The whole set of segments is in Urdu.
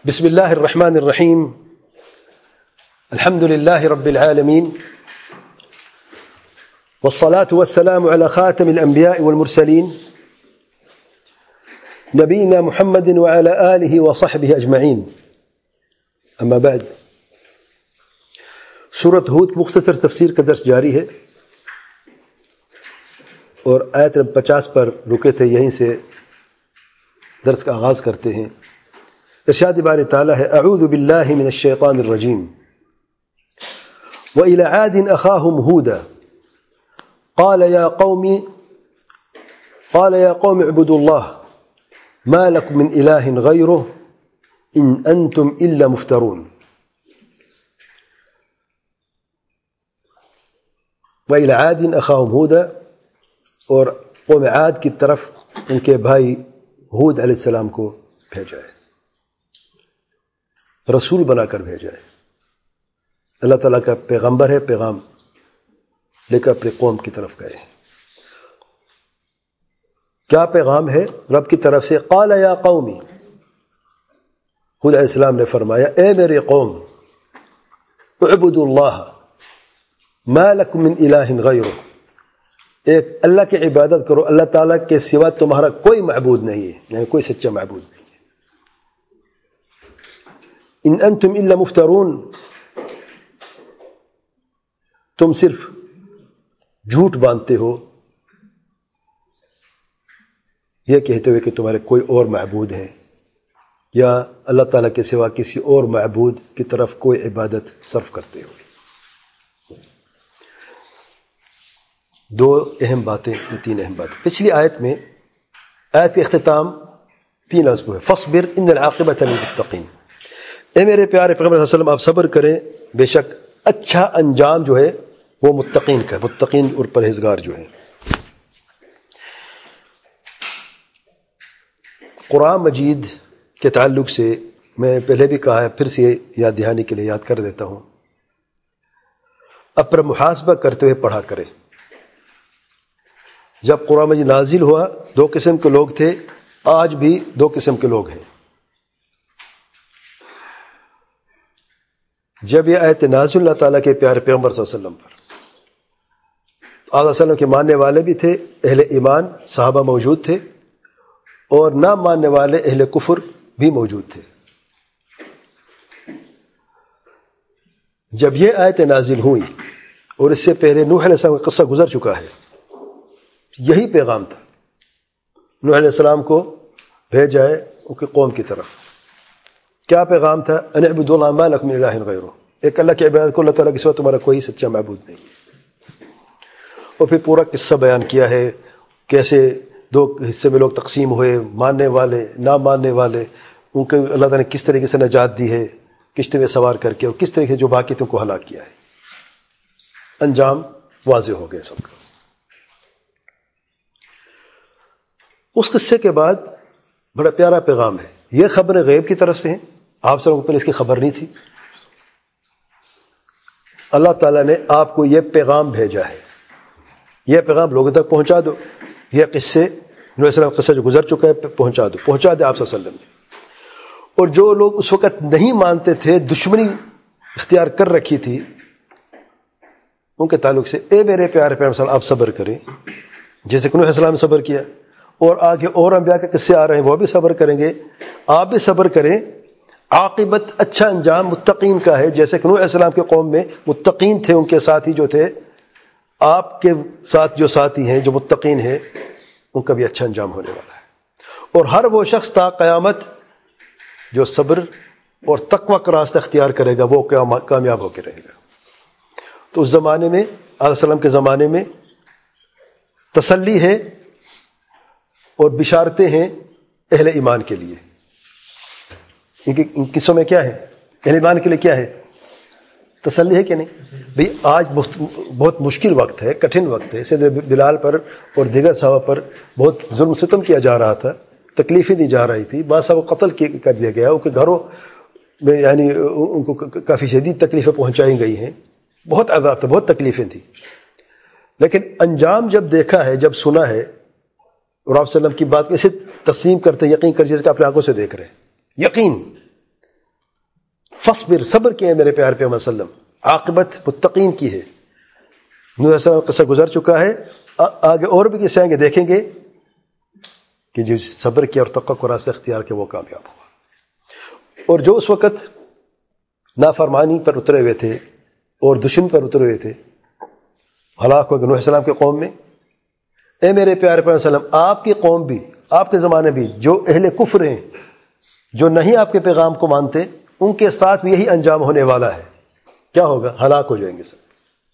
بسم الله الرحمن الرحيم. الحمد لله رب العالمين، والصلاة والسلام على خاتم الأنبياء والمرسلين نبينا محمد وعلى آله وصحبه أجمعين. أما بعد، سورة ہود کی مختصر تفسیر کا درس جاری ہے اور آیت 50 پر رکے تھے، یہیں سے درس کا آغاز کرتے ہیں۔ ارشاد باری تعالیٰ ہے: اعوذ باللہ من الشیطان الرجیم۔ وَإِلَى عَادٍ أَخَاهُمْ هُودًا قَالَ يَا قَوْمِ اعْبُدُوا اللَّهَ مَا لَكُم مِّنْ إِلَٰهٍ غَيْرُهُ إِنْ أَنْتُمْ إِلَّا مُفْتَرُونَ۔ وَإِلَى عَادٍ أَخَاهُمْ هُودًا، اور قوم عاد کی طرف ان کے بھائی ہود علیہ السلام کو بھیجا ہے، رسول بنا کر بھیجا ہے۔ اللہ تعالیٰ کا پیغمبر ہے، پیغام لے کر اپنی قوم کی طرف گئے ہیں۔ کیا پیغام ہے رب کی طرف سے؟ قال یا قومی، ہود علیہ السلام نے فرمایا اے میرے قوم، اعبدوا اللہ ما لکم من الہ غیرہ، ایک اللہ کی عبادت کرو، اللہ تعالیٰ کے سوا تمہارا کوئی معبود نہیں ہے، یعنی کوئی سچا معبود نہیں ہے۔ ان انتم الا مفترون، تم صرف جھوٹ باندھتے ہو یہ کہتے ہوئے کہ تمہارے کوئی اور معبود ہیں، یا اللہ تعالیٰ کے سوا کسی اور معبود کی طرف کوئی عبادت صرف کرتے ہوئے۔ دو اہم باتیں، یہ تین اہم باتیں۔ پچھلی آیت میں، آیت کے اختتام 3 ازبو ہے: فاصبر ان العاقبۃ للمتقین۔ اے میرے پیارے پیغمبر صلی اللہ علیہ وسلم، آپ صبر کریں، بے شک اچھا انجام جو ہے وہ متقین کا، متقین اور پرہیزگار جو ہیں۔ قرآن مجید کے تعلق سے میں پہلے بھی کہا ہے، پھر سے یاد دہانی کے لیے یاد کر دیتا ہوں، اپنا محاسبہ کرتے ہوئے پڑھا کریں۔ جب قرآن مجید نازل ہوا 2 قسم کے لوگ تھے، آج بھی 2 قسم کے لوگ ہیں۔ جب یہ آیت نازل اللہ تعالیٰ کے پیارے پیغمبر صلی اللہ علیہ وسلم پر، آقا صلی اللہ علیہ وسلم کے ماننے والے بھی تھے، اہل ایمان صحابہ موجود تھے، اور نہ ماننے والے اہل کفر بھی موجود تھے۔ جب یہ آیت نازل ہوئی، اور اس سے پہلے نوح علیہ السلام کا قصہ گزر چکا ہے، یہی پیغام تھا۔ نوح علیہ السلام کو بھیجا ہے ان کی قوم کی طرف۔ کیا پیغام تھا؟ ان اعبدوا اللہ ما لکم من الہ غیرہ، ایک اللہ کی عبادت کو، اللہ تعالیٰ کے سوا تمہارا کوئی سچا معبود نہیں ہے۔ اور پھر پورا قصہ بیان کیا ہے، کیسے 2 حصے میں لوگ تقسیم ہوئے، ماننے والے، نہ ماننے والے، ان کو اللہ تعالیٰ نے کس طریقے سے نجات دی ہے کشتی میں سوار کر کے، اور کس طریقے سے جو باقی تم کو ہلاک کیا ہے۔ انجام واضح ہو گئے سب کا۔ اس قصے کے بعد بڑا پیارا پیغام ہے، یہ خبر غیب کی طرف سے ہیں، آپ سب کو پہلے اس کی خبر نہیں تھی۔ اللہ تعالیٰ نے آپ کو یہ پیغام بھیجا ہے، یہ پیغام لوگوں تک پہنچا دو، یہ قصے نبی علیہ السلام کا قصہ جو گزر چکا ہے پہنچا دو، پہنچا دے آپ صلی اللہ علیہ وسلم نے۔ اور جو لوگ اس وقت نہیں مانتے تھے، دشمنی اختیار کر رکھی تھی، ان کے تعلق سے اے میرے پیارے پیغمبر صلی اللہ علیہ وسلم، آپ صبر کریں، جیسے کہ نبی علیہ السلام نے صبر کیا، اور آگے اور انبیاء کے قصے آ رہے ہیں، وہ بھی صبر کریں گے، آپ بھی صبر کریں۔ عاقبت، اچھا انجام متقین کا ہے، جیسے کہ نوح علیہ السلام کے قوم میں متقین تھے، ان کے ساتھی جو تھے، آپ کے ساتھ جو ساتھی ہیں جو متقین ہیں، ان کا بھی اچھا انجام ہونے والا ہے۔ اور ہر وہ شخص تا قیامت جو صبر اور تقوی کا راستہ اختیار کرے گا، وہ کامیاب ہو کے رہے گا۔ تو اس زمانے میں، علیہ السلام کے زمانے میں تسلی ہے اور بشارتیں ہیں اہل ایمان کے لیے۔ ان قصوں میں کیا ہے؟ اہل ایمان کے لیے کیا ہے؟ تسلی ہے کہ نہیں؟ بھئی آج بہت مشکل وقت ہے، کٹھن وقت ہے، سیدنا بلال پر اور دیگر صحابہ پر بہت ظلم ستم کیا جا رہا تھا، تکلیفیں دی جا رہی تھی، بعض صحابہ کو قتل کر دیا گیا، ان کے گھروں میں یعنی ان کو کافی شدید تکلیفیں پہنچائی گئی ہیں، بہت عذاب تھا، بہت تکلیفیں تھیں۔ لیکن انجام جب دیکھا ہے، جب سنا ہے، اور آپ صلی اللہ علیہ وسلم کی بات کو اسے تسلیم کرتے، یقین کر، جیسے کہ اپنے آنکھوں سے دیکھ رہے ہیں، یقین فصبر، صبر کیے میرے پیارے پیغمبر صلی اللہ علیہ وسلم، عاقبت متقین کی ہے۔ نوح علیہ السلام کا قصہ گزر چکا ہے، آگے اور بھی قصے آئیں گے، دیکھیں گے کہ جو صبر کیا اور تقوی کو راستہ اختیار کیا وہ کامیاب ہوا۔ اور جو اس وقت نافرمانی پر اترے ہوئے تھے اور دشمن پر اترے ہوئے تھے، ہلاک ہو گئے نوح علیہ السلام کے قوم میں۔ اے میرے پیارے پیغمبر صلی اللہ علیہ وسلم، آپ کی قوم بھی، آپ کے زمانے بھی جو اہل کفر ہیں، جو نہیں آپ کے پیغام کو مانتے، ان کے ساتھ بھی یہی انجام ہونے والا ہے۔ کیا ہوگا؟ ہلاک ہو جائیں گے سب۔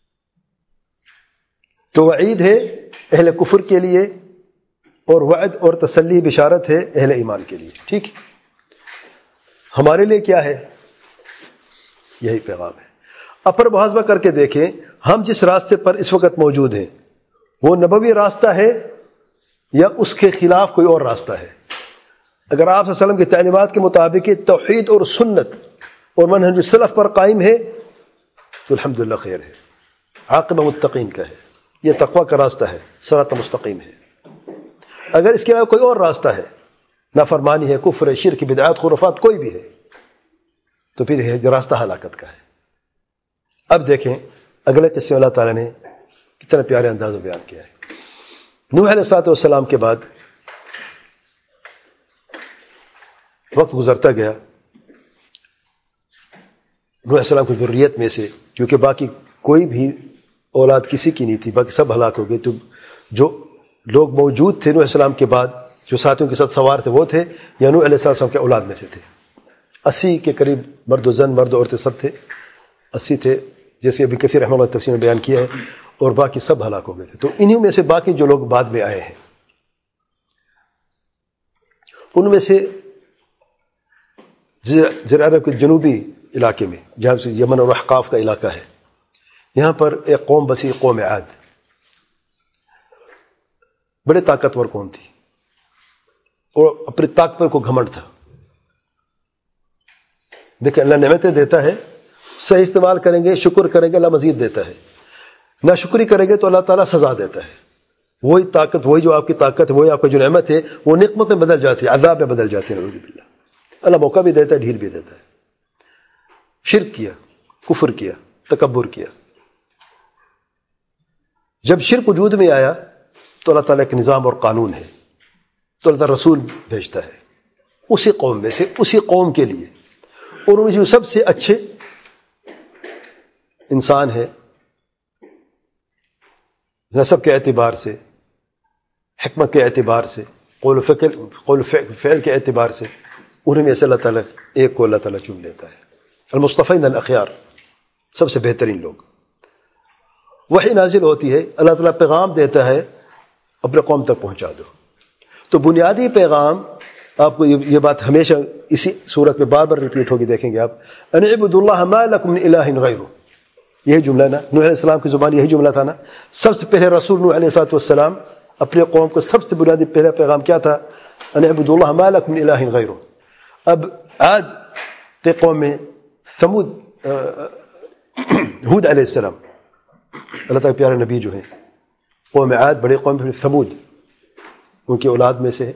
تو وعید ہے اہل کفر کے لیے، اور وعد اور تسلی بشارت ہے اہل ایمان کے لیے۔ ٹھیک ہے، ہمارے لیے کیا ہے؟ یہی پیغام ہے۔ اب پر محاسبہ کر کے دیکھیں، ہم جس راستے پر اس وقت موجود ہیں وہ نبوی راستہ ہے یا اس کے خلاف کوئی اور راستہ ہے؟ اگر آپ صلی اللہ علیہ وسلم کی تعلیمات کے مطابق توحید اور سنت اور منہج السلف پر قائم ہے تو الحمدللہ خیر ہے، عاقبہ متقین کا ہے، یہ تقوی کا راستہ ہے، صراط مستقیم ہے۔ اگر اس کے علاوہ کوئی اور راستہ ہے، نافرمانی ہے، کفر ہے، شرک، بدعات، خرافات، کوئی بھی ہے، تو پھر یہ راستہ ہلاکت کا ہے۔ اب دیکھیں اگلے قصے اللہ تعالیٰ نے کتنا پیارے انداز میں بیان کیا ہے۔ نوح علیہ السلام کے بعد وقت گزرتا گیا، نوح علیہ السلام کی ذریت میں سے، کیونکہ باقی کوئی بھی اولاد کسی کی نہیں تھی، باقی سب ہلاک ہو گئے، تو جو لوگ موجود تھے نوح علیہ السلام کے بعد جو ساتھیوں کے ساتھ سوار تھے وہ تھے یا نوح علیہ السلام کے اولاد میں سے تھے۔ 80 کے قریب مرد و زن، مرد و عورتیں سب تھے، 80 تھے، جیسے ابھی کثیر رحمہ اللہ تفسیر میں بیان کیا ہے، اور باقی سب ہلاک ہو گئے تھے۔ تو انہی میں سے باقی جو لوگ بعد میں آئے ہیں، ان میں سے جزیرہ عرب کے جنوبی علاقے میں، جہاں سے یمن اور احقاف کا علاقہ ہے، یہاں پر ایک قوم بسی، قوم عاد، بڑے طاقتور قوم تھی اور اپنی طاقت کو گھمنڈ تھا۔ دیکھیں اللہ نعمتیں دیتا ہے، صحیح استعمال کریں گے، شکر کریں گے، اللہ مزید دیتا ہے، نہ شکری کریں گے تو اللہ تعالیٰ سزا دیتا ہے۔ وہی طاقت، وہی جو آپ کی طاقت ہے، وہی آپ کی جو نعمت ہے، وہ نقمت میں بدل جاتی ہے، عذاب میں بدل جاتی ہے، نعوذ باللہ۔ اللہ موقع بھی دیتا ہے، ڈھیل بھی دیتا ہے۔ شرک کیا، کفر کیا، تکبر کیا۔ جب شرک وجود میں آیا تو اللہ تعالیٰ کا نظام اور قانون ہے، تو اللہ تعالیٰ رسول بھیجتا ہے اسی قوم میں سے، اسی قوم کے لیے، اور ان میں جو سب سے اچھے انسان ہے نسب کے اعتبار سے، حکمت کے اعتبار سے، قول و فعل کے اعتبار سے، انہیں میں سے اللہ تعالیٰ ایک کو اللہ تعالیٰ چن لیتا ہے۔ المصطفین الاخیار، سب سے بہترین لوگ۔ وحی نازل ہوتی ہے، اللہ تعالیٰ پیغام دیتا ہے، اپنے قوم تک پہنچا دو۔ تو بنیادی پیغام، آپ کو یہ بات ہمیشہ اسی صورت میں بار بار ریپیٹ ہوگی، دیکھیں گے آپ، ان اعبدوا اللہ ما لکم من الہ غیرہ، یہی جملہ نا، نوح علیہ السلام کی زبان یہی جملہ تھا نا۔ سب سے پہلے رسول نوح علیہ السلام اپنے قوم کو سب سے بنیادی پہلا پیغام کیا تھا؟ ان اعبدوا اللہ ما لکم من الہ غیرہ۔ اب عاد کے قوم میں ثمود، ہود علیہ السلام، اللہ تعالیٰ پیارے نبی جو ہیں، قوم عاد بڑے قوم، پھر ثمود ان کی اولاد میں سے ہے۔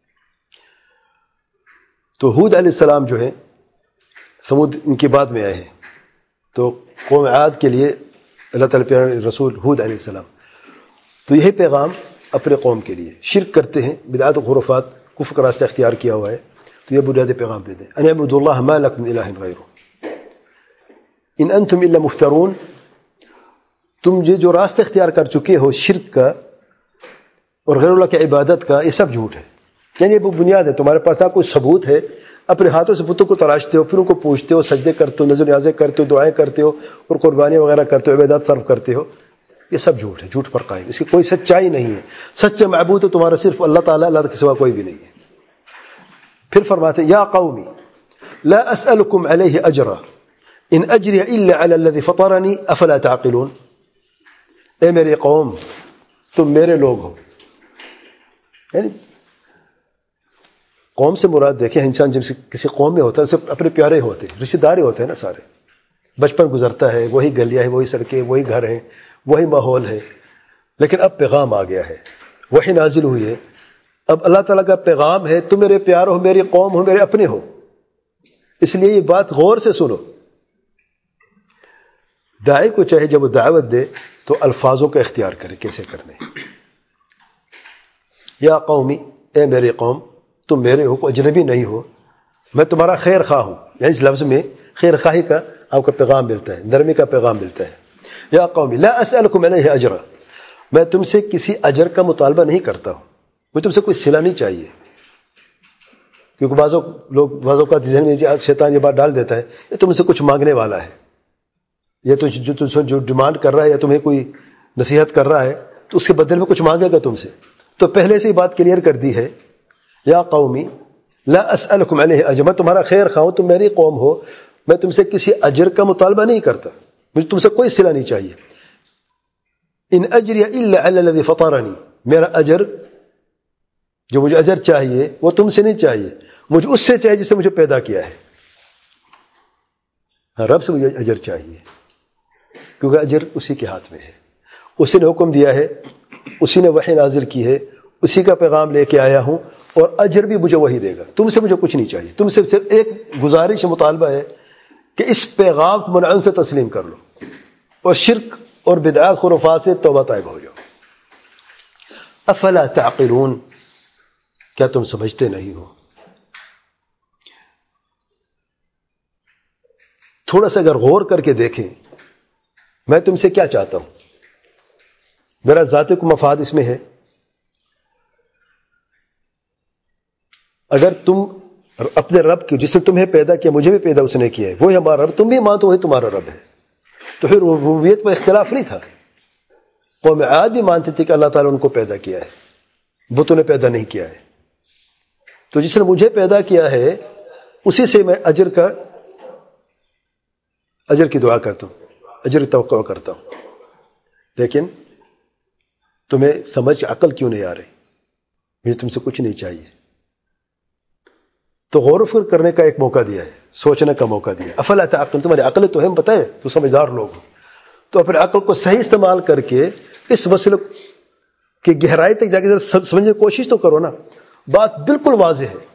تو ہود علیہ السلام جو ہے، ثمود ان کے بعد میں آئے ہیں، تو قوم عاد کے لیے اللہ تعالیٰ پیارے رسول ہود علیہ السلام، تو یہی پیغام اپنے قوم کے لیے، شرک کرتے ہیں، بدعات و خرافات، کفر کا راستہ اختیار کیا ہوا ہے، تو یہ بنیادی پیغام دے دیں، ان اعبدوا اللہ ما لکم من الہ غیرہ ان انتم الا مفترون، تم جو راستہ اختیار کر چکے ہو شرک کا اور غیر اللہ کی عبادت کا، یہ سب جھوٹ ہے۔ یعنی یہ بنیاد ہے، تمہارے پاس کوئی ثبوت ہے، اپنے ہاتھوں سے بتوں کو تراشتے ہو، پھر ان کو پوجتے ہو، سجدے کرتے ہو، نذر نیازیں کرتے ہو، دعائیں کرتے ہو، اور قربانی وغیرہ کرتے ہو، عبادات صرف کرتے ہو، یہ سب جھوٹ ہے، جھوٹ پر قائم، اس کی کوئی سچائی نہیں ہے۔ سچا معبود تو تمہارا صرف اللہ تعالیٰ، اللہ کے سوا کوئی بھی نہیں ہے۔ پھر فرماتے ہیں، یا قومی لا اسألکم علیہ اجرا ان اجری الا علی الذی فطرنی افلا تعقلون، اے میری قوم، تم میرے لوگ ہو۔ یعنی قوم سے مراد دیکھیں، انسان جب کسی قوم میں ہوتا ہے، اسے اپنے پیارے ہوتے ہیں، رشتہ دار ہوتے ہیں نا سارے، بچپن گزرتا ہے، وہی گلیاں ہیں، وہی سڑکیں، وہی گھر ہیں، وہی ماحول ہے، لیکن اب پیغام آ گیا ہے، وحی نازل ہوئی ہے، اب اللہ تعالیٰ کا پیغام ہے، تم میرے پیار ہو، میری قوم ہو، میرے اپنے ہو، اس لیے یہ بات غور سے سنو. داعی کو چاہے جب وہ دعوت دے تو الفاظوں کا اختیار کرے کیسے کرنے. یا قومی، اے میرے قوم، تم میرے ہو، کوئی اجنبی نہیں ہو، میں تمہارا خیر خواہ ہوں. یعنی اس لفظ میں خیر خواہی کا آپ کا پیغام ملتا ہے، نرمی کا پیغام ملتا ہے. یا قومی لا اسألکم علیہ اجرا، میں تم سے کسی اجر کا مطالبہ نہیں کرتا ہوں، مجھے تم سے کوئی صلہ نہیں چاہیے. کیونکہ بعض اوقات ذہن میں شیطان یہ بات ڈال دیتا ہے یہ تم سے کچھ مانگنے والا ہے، یہ تو جو ڈیمانڈ کر رہا ہے یا تمہیں کوئی نصیحت کر رہا ہے تو اس کے بدلے میں کچھ مانگے گا تم سے. تو پہلے سے ہی بات کلیئر کر دی ہے. یا قومی لا اسألکم علیہ اجر، میں تمہارا خیر خواہ ہوں، تم میری قوم ہو، میں تم سے کسی اجر کا مطالبہ نہیں کرتا، مجھے تم سے کوئی صلہ نہیں چاہیے. ان اجری الا علی الذی فطرنی، میرا اجر جو مجھے اجر چاہیے وہ تم سے نہیں چاہیے، مجھے اس سے چاہیے جس سے مجھے پیدا کیا ہے. رب سے مجھے اجر چاہیے کیونکہ اجر اسی کے ہاتھ میں ہے، اسی نے حکم دیا ہے، اسی نے وحی نازل کی ہے، اسی کا پیغام لے کے آیا ہوں، اور اجر بھی مجھے وہی دے گا. تم سے مجھے کچھ نہیں چاہیے، تم سے صرف ایک گزارش مطالبہ ہے کہ اس پیغام کو منعن سے تسلیم کر لو اور شرک اور بدعات خرافات سے توبہ طائب ہو جاؤ. افلا تعقلون، کیا تم سمجھتے نہیں ہو؟ تھوڑا سا اگر غور کر کے دیکھیں میں تم سے کیا چاہتا ہوں. میرا ذاتی کو مفاد اس میں ہے. اگر تم اپنے رب کی جس نے تمہیں پیدا کیا، مجھے بھی پیدا اس نے کیا ہے، وہی ہمارا رب، تم بھی مانتے وہی تمہارا رب ہے، تو پھر ربوبیت میں اختلاف نہیں تھا. قوم عاد بھی مانتی تھی کہ اللہ تعالیٰ ان کو پیدا کیا ہے، بتوں نے پیدا نہیں کیا ہے. تو جس نے مجھے پیدا کیا ہے اسی سے میں اجر کی دعا کرتا ہوں، اجر کی توقع کرتا ہوں. لیکن تمہیں سمجھ عقل کیوں نہیں آ رہی؟ مجھے تم سے کچھ نہیں چاہیے. تو غور و فکر کرنے کا ایک موقع دیا ہے، سوچنے کا موقع دیا. افلا تعقلون، تمہاری عقل تو ہے، بتائے تو سمجھدار لوگ ہو، تو اپنے عقل کو صحیح استعمال کر کے اس مسئلے کی گہرائی تک جا کے سمجھنے کی کوشش تو کرو نا. بات بالکل واضح ہے.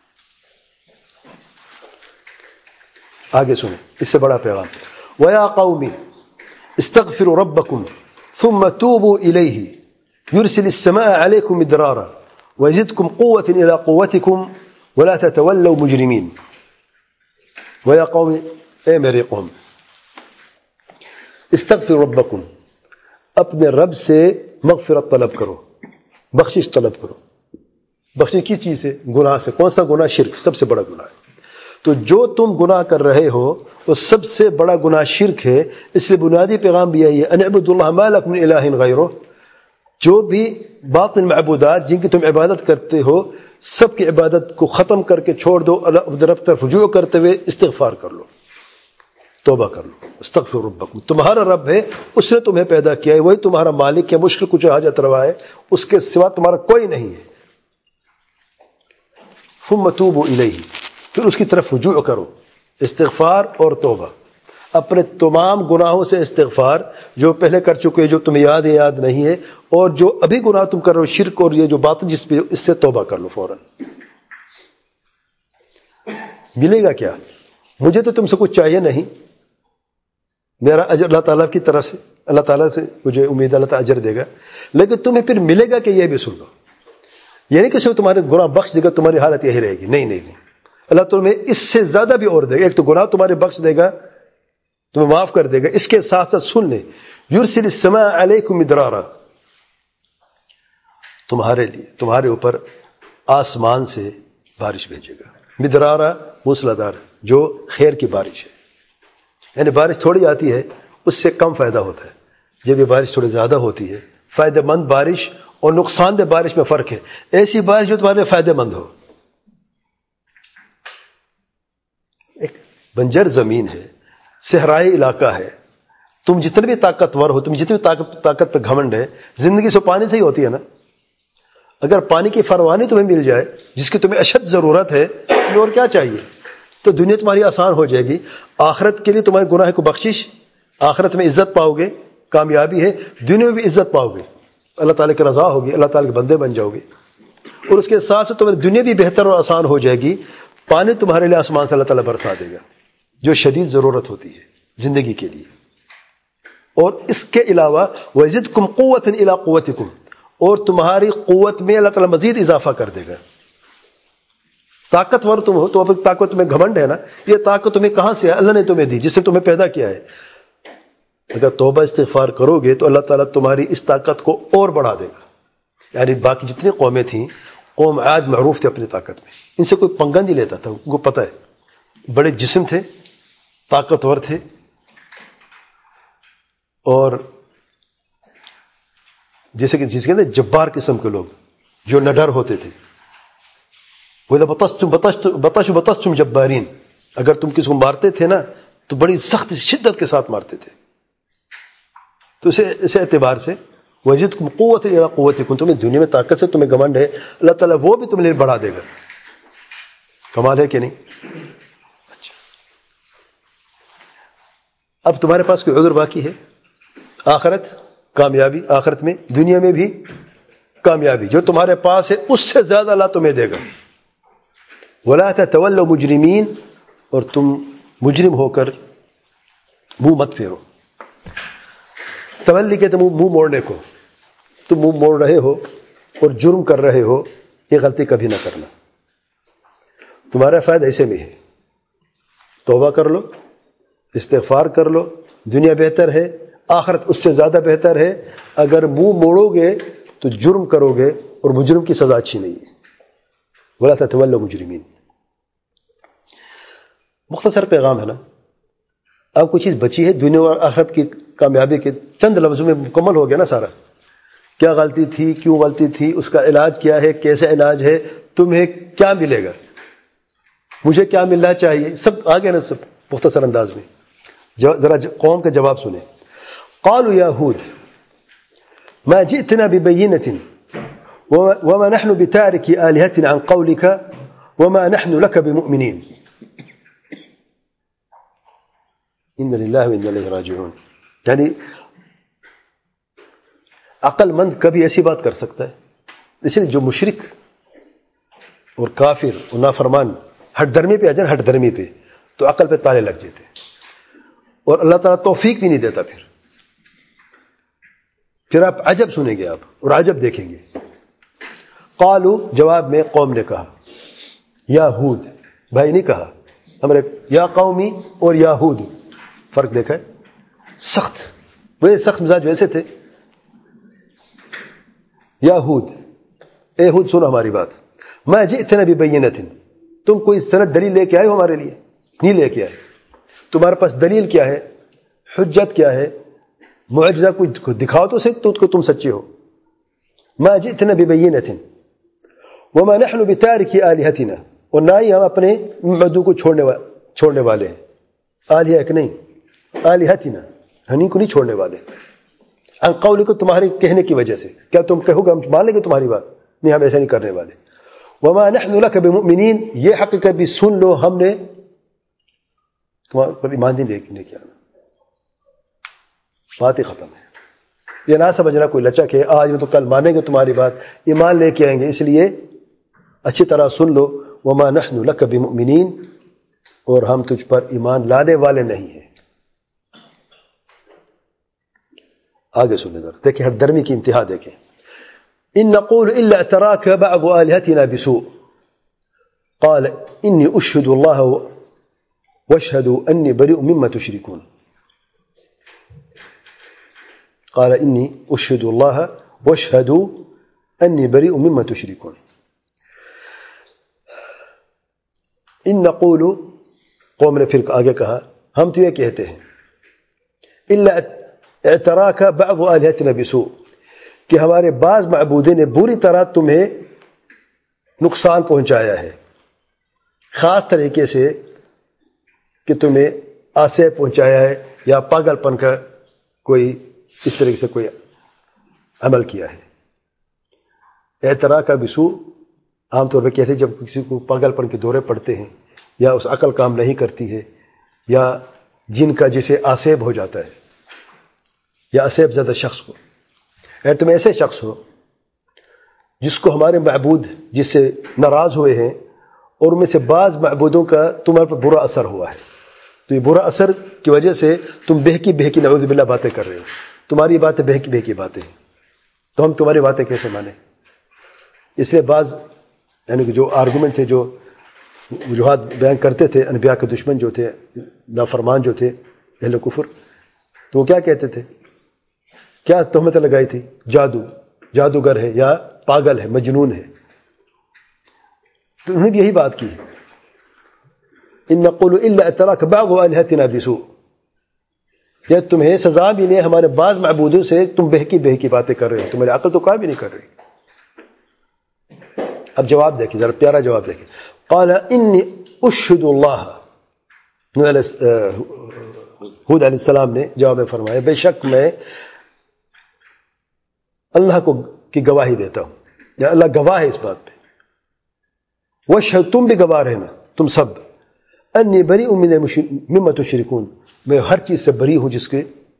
آگے سنیں اس سے بڑا پیغام. وَيَا قَوْمِ اسْتَغْفِرُوا رَبَّكُمْ ثُمَّ تُوبُوا إِلَيْهِ يُرْسِلِ السَّمَاءَ عَلَيْكُمْ مِدْرَارًا وَيَزِدْكُمْ قُوَّةً إِلَىٰ قُوَّتِكُمْ وَلَا تَتَوَلَّوْا مُجْرِمِينَ. وَيَا قَوْمِ، اے میرے قوم، استغفروا ربکم، اپنے رب سے مغفرت طلب کرو، بخشش طلب کرو. بخشش کس چیز سے؟ گناہ سے. کون سا گناہ؟ شرک، سب سے بڑا گناہ ہے. تو جو تم گناہ کر رہے ہو وہ سب سے بڑا گناہ شرک ہے. اس لیے بنیادی پیغام بھی یہی ہے، ان اعبدوا اللہ ما لکم من الہ غیرہ. جو بھی باطن معبودات جن کی تم عبادت کرتے ہو سب کی عبادت کو ختم کر کے چھوڑ دو، اللہ رب طرف رجوع کرتے ہوئے استغفار کر لو، توبہ کر لو. استغفروا ربکم، تمہارا رب ہے، اس نے تمہیں پیدا کیا ہے، وہی تمہارا مالک ہے، مشکل کچھ حاجت روا ہے، اس کے سوا تمہارا کوئی نہیں ہے. ثم توبوا الیہ، پھر اس کی طرف رجوع کرو. استغفار اور توبہ، اپنے تمام گناہوں سے استغفار، جو پہلے کر چکے، جو تمہیں یاد نہیں ہے، اور جو ابھی گناہ تم کر رہے ہو شرک اور یہ جو باطن جس پہ، اس سے توبہ کر لو فوراً. ملے گا کیا؟ مجھے تو تم سے کچھ چاہیے نہیں، میرا اجر اللہ تعالیٰ کی طرف سے، اللہ تعالیٰ سے مجھے امید اللہ تعالیٰ اجر دے گا. لیکن تمہیں پھر ملے گا کہ یہ بھی سن لو، یعنی کہ صرف تمہارے گناہ بخش دے گا، تمہاری حالت یہی رہے گی. نہیں، اللہ تمہیں اس سے زیادہ بھی اور دے گا. ایک تو گناہ تمہارے بخش دے گا، تمہیں معاف کر دے گا، اس کے ساتھ ساتھ سن لیں، یرسل السماء علیکم مدرارا، تمہارے لیے، تمہارے اوپر آسمان سے بارش بھیجے گا. مدرارا موسلادھار، جو خیر کی بارش ہے. یعنی بارش تھوڑی آتی ہے اس سے کم فائدہ ہوتا ہے، جب یہ بارش تھوڑی زیادہ ہوتی ہے. فائدہ مند بارش اور نقصان دہ بارش میں فرق ہے. ایسی بارش جو تمہارے فائدہ مند ہو. ایک بنجر زمین ہے، صحرائی علاقہ ہے، تم جتنے بھی طاقتور ہو، تم جتنی طاقت پہ گھمنڈ ہے، زندگی سے پانی سے ہی ہوتی ہے نا. اگر پانی کی فراوانی تمہیں مل جائے جس کی تمہیں اشد ضرورت ہے، تمہیں اور کیا چاہیے؟ تو دنیا تمہاری آسان ہو جائے گی. آخرت کے لیے تمہارے گناہ کو بخشش، آخرت میں عزت پاؤ گے، کامیابی ہے، دنیا میں بھی عزت پاؤ گے، اللہ تعالیٰ کی رضا ہوگی، اللہ تعالیٰ کے بندے بن جاؤ گے. اور اس کے ساتھ ساتھ تمہاری دنیا بھی بہتر اور آسان ہو جائے گی. پانی تمہارے لیے آسمان سے اللہ تعالیٰ برسا دے گا جو شدید ضرورت ہوتی ہے زندگی کے لیے. اور اس کے علاوہ وَيَزِدْكُمْ قُوَّةً إِلَىٰ قُوَّتِكُمْ, اور تمہاری قوت میں اللہ تعالیٰ مزید اضافہ کر دے گا. طاقتور تم ہو تو اب طاقت تمہیں گھمنڈ ہے نا, یہ طاقت تمہیں کہاں سے ہے؟ اللہ نے تمہیں دی, جس نے تمہیں پیدا کیا ہے. اگر توبہ استغفار کرو گے تو اللہ تعالیٰ تمہاری اس طاقت کو اور بڑھا دے گا. یعنی باقی جتنی قومیں تھیں, قوم عاد معروف تھے اپنی طاقت میں, ان سے کوئی پنگا نہیں لیتا تھا, ان کو پتہ ہے بڑے جسم تھے, طاقتور تھے, اور جیسے کہ جس کے اندر جبار قسم کے لوگ جو نہ ڈر ہوتے تھے. وَإِذَا بَطَشْتُمْ جَبَّارِينَ, اگر تم کسی کو مارتے تھے نا تو بڑی سخت شدت کے ساتھ مارتے تھے. تو اسے اعتبار سے وَيَزِدْكُمْ قُوَّةً إِلَىٰ قُوَّتِكُمْ, تمہیں دنیا میں طاقت سے تمہیں گھمنڈ ہے, اللہ تعالیٰ وہ بھی تمہیں بڑھا دے گا. کمال ہے کہ نہیں؟ اچھا, اب تمہارے پاس کوئی عذر باقی ہے؟ آخرت کامیابی, آخرت میں دنیا میں بھی کامیابی, جو تمہارے پاس ہے اس سے زیادہ اللہ تمہیں دے گا. وَلَا تَتَوَلَّوْا مُجْرِمِينَ, اور تم مجرم ہو کر منہ مت پھیرو. تولی کہتے منہ موڑنے کو, تم منہ موڑ رہے ہو اور جرم کر رہے ہو, یہ غلطی کبھی نہ کرنا. تمہارا فائدہ ایسے میں ہے, توبہ کر لو, استغفار کر لو, دنیا بہتر ہے, آخرت اس سے زیادہ بہتر ہے. اگر منہ موڑو گے تو جرم کرو گے, اور مجرم کی سزا اچھی نہیں ہے. وَلَا تَتَوَلَّوْا مُجْرِمِينَ. مختصر پیغام ہے نا. اب کوئی چیز بچی ہے دنیا اور آخرت کی کامیابی کے چند لفظوں میں مکمل ہو گیا نا سارا. کیا غلطی تھی, کیوں غلطی تھی, اس کا علاج کیا ہے, کیسے علاج ہے, تمہیں کیا ملے گا, مجھے کیا ملنا چاہیے, سب آگے نا, سب مختصر انداز میں. ذرا قوم کا جواب سنیں. قالوا يا هود ما جئتنا ببينة وما نحن بتارك آلهتنا عن قولك وما نحن لك بمؤمنين. إن لله وإنا إليه راجعون. یعنی عقل مند کبھی ایسی بات کر سکتا ہے؟ اس لیے جو مشرک اور کافر اور نافرمان ہٹ درمی پہ آ جائیں, ہٹ درمی پہ, تو عقل پہ تالے لگ جاتے, اور اللہ تعالیٰ توفیق بھی نہیں دیتا. پھر آپ عجب سنیں گے, آپ اور عجب دیکھیں گے. قالو, جواب میں قوم نے کہا, یا ہود, بھائی نہیں کہا ہمارے, یا قومی اور یا ہود, فرق دیکھا ہے. سخت, وہ سخت مزاج ویسے تھے. یا ہود, اے ہود سنو ہماری بات. ما جئتنا ببینۃ, تم کوئی سند دلیل لے کے آئے ہو ہمارے لیے؟ نہیں لے کے آئے. تمہارے پاس دلیل کیا ہے, حجت کیا ہے, معجزہ کوئی دکھاؤ تو صحیح, تو تم سچے ہو. ما جئتنا ببینۃ وما نحن بتارکی آلہتنا, اور نہ ہی ہم اپنے معبودوں کو چھوڑنے والے ہیں. آلیہ ایک نہیں, آلہتنا, ہنی کو نہیں چھوڑنے والے. عن قول کو, تمہارے کہنے کی وجہ سے, کیا تم کہو گے ہم مان لیں گے تمہاری بات؟ نہیں, ہم ایسا نہیں کرنے والے. وما نحن لک بمؤمنین, یہ حقیقت بھی سن لو, ہم نے تمہارے پر ایمان نہیں کیا. بات ہی ختم ہے. یہ نہ سمجھنا کوئی لچک ہے, آج میں تو کل مانیں گے تمہاری بات, ایمان لے کے آئیں گے. اس لیے اچھی طرح سن لو, وما نحن لک بمؤمنین, اور ہم تجھ پر ایمان لانے والے نہیں ہیں. آگے سنیں ذرا, دیکھیں ہر درمی کی انتہا دیکھیں. ان نقول الا اعتراك بعض آلهتنا بسوء قال اني اشهد الله واشهد اني بريء مما تشركون. قال اني اشهد الله واشهد اني بريء مما تشركون. ان نقول, قوم نے پھر آگے کہا, ہم تو یہ کہتے ہیں, الا اعتراك بعض آلهتنا بسوء, کہ ہمارے بعض معبودیں نے بری طرح تمہیں نقصان پہنچایا ہے, خاص طریقے سے, کہ تمہیں آسیب پہنچایا ہے, یا پاگل پن کا کوئی اس طریقے سے کوئی عمل کیا ہے. اعتراک بسوء عام طور پہ کہتے ہیں جب کسی کو پاگل پن کے دورے پڑتے ہیں, یا اس عقل کام نہیں کرتی ہے, یا جن کا جسے آسیب ہو جاتا ہے, یا آسیب زدہ شخص کو. اگر تم ایسے شخص ہو جس کو ہمارے معبود جس سے ناراض ہوئے ہیں, اور ان میں سے بعض معبودوں کا تمہارے پر برا اثر ہوا ہے، تو یہ برا اثر کی وجہ سے تم بہکی بہکی نعوذ باللہ باتیں کر رہے ہو، تمہاری باتیں بہکی بہکی باتیں ہیں، تو ہم تمہاری باتیں کیسے مانیں؟ اس لیے بعض یعنی کہ جو آرگومنٹ تھے، جو وجوہات بیان کرتے تھے انبیاء کے دشمن جو تھے، نافرمان جو تھے، اہل کفر، تو وہ کیا کہتے تھے؟ کیا تہمت لگائی تھی؟ جادوگر ہے یا پاگل ہے، مجنون ہے. تو انہوں نے بھی یہی بات کی، ان نقول الا اتراک بعض الہتنا بسوء، یا تمہیں سزا بھی نہیں، ہمارے بعض معبودوں سے تم بہکی بہکی باتیں کر رہے ہو، تمہاری عقل تو کام بھی نہیں کر رہی. اب جواب دیکھیں، ذرا پیارا جواب دیکھیں. قال انی اشہد اللہ، ہود علیہ السلام نے جواب میں فرمایا بے شک میں اللہ کی گواہی دیتا ہوں، یا اللہ گواہ ہے اس بات پہ. واشہد، تم بھی گواہ رہنا، تم سب، انی بریء مما تشرکون، میں ہر چیز سے بری ہوں جس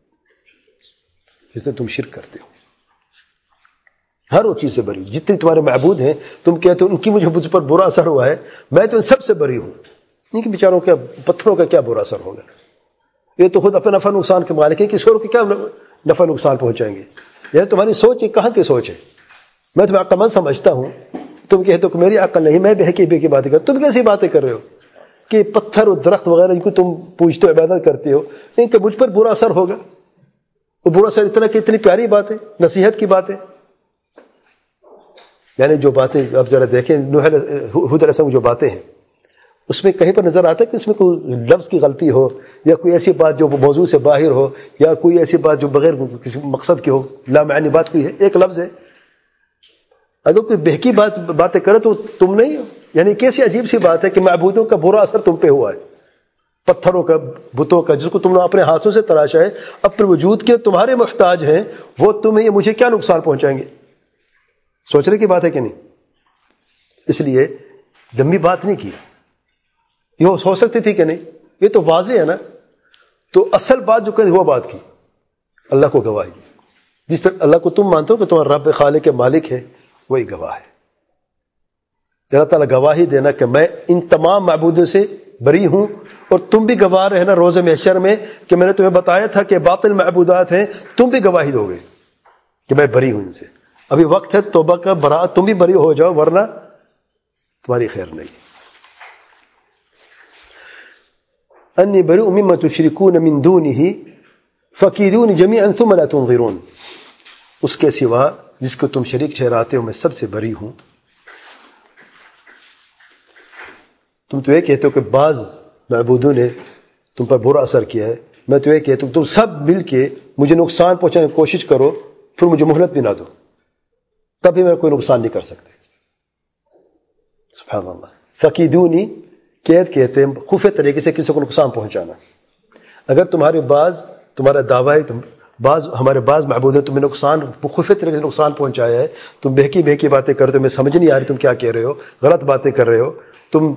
سے تم شرک کرتے ہو، ہر وہ چیز سے بری. جتنے تمہارے معبود ہیں تم کہتے ہو ان کی مجھ پر برا اثر ہوا ہے، میں تو ان سب سے بری ہوں. ان کے بیچاروں کا پتھروں کا کیا برا اثر ہوگا؟ یہ تو خود اپنے نفع نقصان کے مالک ہیں، کسی اور کو کیا نفع نقصان پہنچائیں گے؟ یہ تمہاری سوچ ہے، کہاں کی سوچ ہے؟ میں تمہیں عقل مند سمجھتا ہوں، تم کہتے ہو کہ میری عقل نہیں، میں بہکی بہکی باتیں کر. تم کیسی باتیں کر رہے ہو کہ پتھر اور درخت وغیرہ ان کو تم پوجتے ہو، عبادت کرتے ہو، ان کا مجھ پر برا اثر ہوگا؟ وہ برا اثر اتنا کہ اتنی پیاری باتیں، نصیحت کی باتیں. یعنی جو باتیں آپ ذرا دیکھیں نوح ہود علیہ السلام جو باتیں ہیں، اس میں کہیں پر نظر آتا ہے کہ اس میں کوئی لفظ کی غلطی ہو، یا کوئی ایسی بات جو موضوع سے باہر ہو، یا کوئی ایسی بات جو بغیر کسی مقصد کی ہو، لامعنی بات کوئی ہے، ایک لفظ ہے. اگر کوئی بہکی باتیں کرے تو تم نہیں ہو. یعنی کیسی عجیب سی بات ہے کہ معبودوں کا برا اثر تم پہ ہوا ہے، پتھروں کا، بتوں کا، جس کو تم نے اپنے ہاتھوں سے تراشا ہے، اپنے وجود کے تمہارے محتاج ہیں، وہ تمہیں مجھے کیا نقصان پہنچائیں گے؟ سوچنے کی بات ہے کہ نہیں؟ اس لیے دمی بات نہیں کی. یہ ہو سکتی تھی کہ نہیں؟ یہ تو واضح ہے نا. تو اصل بات جو کریں وہ بات کی، اللہ کو گواہی دی. جس طرح اللہ کو تم مانتے ہو کہ تمہارا رب خالق مالک ہے، وہی گواہ ہے. اللہ تعالیٰ گواہی دینا کہ میں ان تمام معبودوں سے بری ہوں، اور تم بھی گواہ رہنا روز محشر میں کہ میں نے تمہیں بتایا تھا کہ باطل معبودات ہیں، تم بھی گواہی دو گے کہ میں بری ہوں ان سے. ابھی وقت ہے توبہ کا، برات، تم بھی بری ہو جاؤ ورنہ تمہاری خیر نہیں. انی بریء مما تشرکون من دونہ فکیدونی جمیعا ثم لا تنظرون، اس کے سوا جس کو تم شریک ٹھہراتے ہو میں سب سے بری ہوں. تم تو یہ کہتے ہو کہ بعض معبودوں نے تم پر برا اثر کیا ہے، میں تو یہ کہتا ہوں تم سب مل کے مجھے نقصان پہنچانے کی کوشش کرو، پھر مجھے مہلت بھی نہ دو، تب بھی میرا کوئی نقصان نہیں کر سکتے. سبحان اللہ. فقیدونی قید کہتے ہیں خفیہ طریقے سے کسی کو نقصان پہنچانا. اگر تمہارا دعویٰ ہے ہمارے بعض معبود ہیں تمہیں نقصان خفیہ طریقے سے نقصان پہنچایا ہے، تم بہکی بہکی باتیں کرتے ہو، میں سمجھ نہیں آ رہی تم کیا کہہ رہے ہو، غلط باتیں کر رہے ہو، تم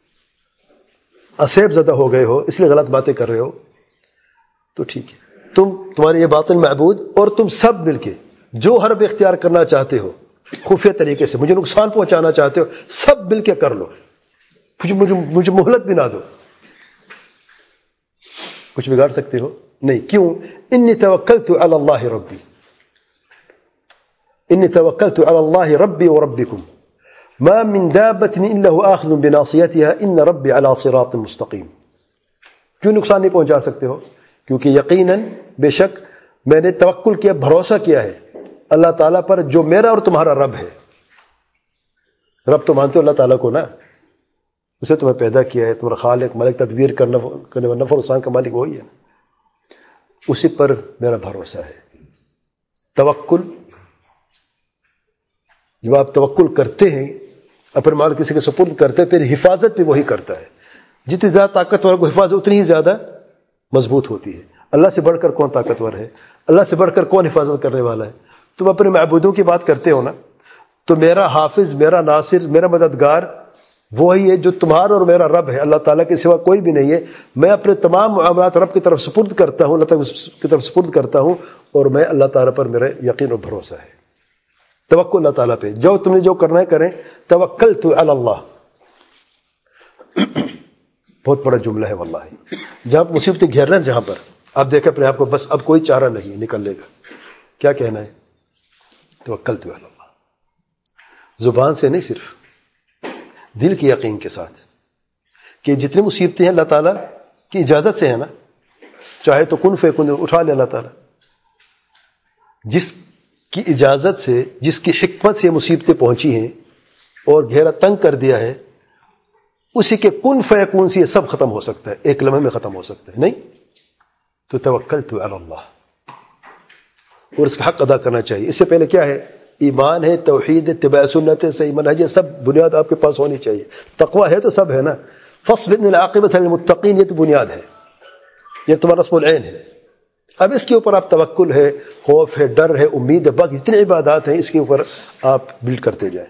اسیب زدہ ہو گئے ہو اس لیے غلط باتیں کر رہے ہو، تو ٹھیک ہے، تمہارے یہ باطل معبود اور تم سب مل کے جو حرب اختیار کرنا چاہتے ہو خفیہ طریقے سے، مجھے نقصان پہنچانا چاہتے ہو، سب مل کے کر لو، مجھے مہلت بھی نہ دو. کچھ بگاڑ سکتے ہو؟ نہیں. کیوں؟ انی توکلت علی اللہ ربی، انی توکلت علی اللہ ربی وربکم ما من دابۃ الا هو آخذ بناصیتها ان ربی علی صراط مستقیم. کیوں نقصان نہیں پہنچا سکتے ہو؟ کیونکہ یقیناً بے شک میں نے توکل کیا، بھروسہ کیا ہے اللہ تعالیٰ پر جو میرا اور تمہارا رب ہے. رب تو مانتے ہو اللہ تعالیٰ کو نا، اسے تمہیں پیدا کیا ہے، تمہارا خالق مالک، تدبیر کرنے والا، نفع نقصان کا مالک وہی ہے، اسی پر میرا بھروسہ ہے. توکل، جب آپ توکل کرتے ہیں اپنے مال کسی کے سپرد کرتے ہیں، پھر حفاظت بھی وہی کرتا ہے. جتنی زیادہ طاقتور کو حفاظت اتنی ہی زیادہ مضبوط ہوتی ہے. اللہ سے بڑھ کر کون طاقتور ہے؟ اللہ سے بڑھ کر کون حفاظت کرنے والا ہے؟ تم اپنے معبودوں کی بات کرتے ہو نا، تو میرا حافظ، میرا ناصر، میرا مددگار وہی ہے جو تمہارا اور میرا رب ہے، اللہ تعالیٰ کے سوا کوئی بھی نہیں ہے. میں اپنے تمام معاملات رب کی طرف سپرد کرتا ہوں، اللہ تعالیٰ کی طرف سپرد کرتا ہوں، اور میں اللہ تعالیٰ پر میرا یقین اور بھروسہ ہے. توکل اللہ تعالیٰ پہ، جو تم نے جو کرنا ہے کریں. توکلت علی اللہ، بہت بڑا جملہ ہے واللہ. جہاں مصیبتیں گھیر رہے ہیں جہاں پر آپ دیکھیں اپنے آپ کو بس اب کوئی چارہ نہیں نکلنے کا، کیا کہنا ہے؟ توکلت علی اللہ. زبان سے نہیں، صرف دل کی یقین کے ساتھ کہ جتنی مصیبتیں ہیں اللہ تعالیٰ کی اجازت سے ہے نا، چاہے تو کن فیکن اٹھا لے اللہ تعالیٰ. جس کی اجازت سے، جس کی حکمت سے مصیبتیں پہنچی ہیں اور گھیرا تنگ کر دیا ہے، اسی کے کن فیکون سے یہ سب ختم ہو سکتا ہے، ایک لمحے میں ختم ہو سکتا ہے. نہیں تو توکلت علی اللہ، اور اس کا حق ادا کرنا چاہیے. اس سے پہلے کیا ہے؟ ایمان ہے، توحید، اتباع سنت، صحیح منہج، سب بنیاد آپ کے پاس ہونی چاہیے. تقویٰ ہے تو سب ہے نا. فاصبر ان العاقبۃ للمتقین، یہ تو بنیاد ہے، یہ تمہارا رسم العین ہے. اب اس کے اوپر آپ توکل ہے، خوف ہے، ڈر ہے، امید ہے، باقی جتنی عبادات ہیں اس کے اوپر آپ بلڈ کرتے جائیں.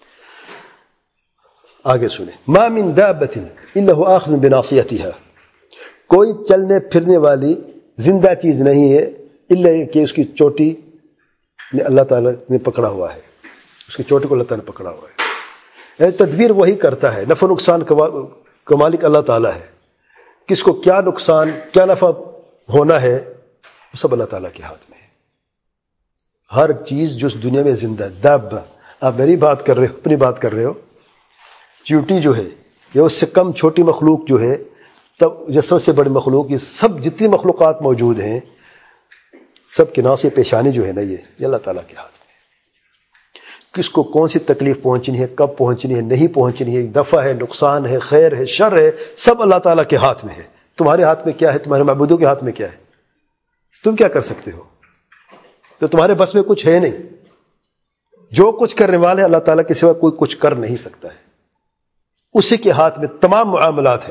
آگے سنیں. ما من دابۃ الا هو آخذ بناصیتها، کوئی چلنے پھرنے والی زندہ چیز نہیں ہے الا کہ اس کی چوٹی نے اللہ تعالیٰ نے پکڑا ہوا ہے، اس کی چوٹی کو اللہ تعالیٰ نے پکڑا ہوا ہے. یعنی تدبیر وہی کرتا ہے، نفع نقصان کا مالک اللہ تعالیٰ ہے. کس کو کیا نقصان کیا نفع ہونا ہے وہ سب اللہ تعالیٰ کے ہاتھ میں ہے. ہر چیز جو اس دنیا میں زندہ ہے، دابہ، آپ میری بات کر رہے ہو، اپنی بات کر رہے ہو، چیونٹی جو ہے یہ اس سے کم چھوٹی مخلوق جو ہے، تب یہ سب سے بڑی مخلوق، یہ سب جتنی مخلوقات موجود ہیں سب کی ناصیہ پیشانی جو ہے نا، یہ اللہ تعالیٰ کے ہاتھ میں ہے. کس کو کون سی تکلیف پہنچنی ہے، کب پہنچنی ہے، نہیں پہنچنی ہے، نفع ہے، نقصان ہے، خیر ہے، شر ہے، سب اللہ تعالیٰ کے ہاتھ میں ہے. تمہارے ہاتھ میں کیا ہے؟ تمہارے معبودوں کے ہاتھ میں کیا ہے؟ تم کیا کر سکتے ہو؟ تو تمہارے بس میں کچھ ہے نہیں. جو کچھ کرنے والے اللہ تعالیٰ کے سوا کوئی کچھ کر نہیں سکتا ہے. اسی کے ہاتھ میں تمام معاملات ہیں.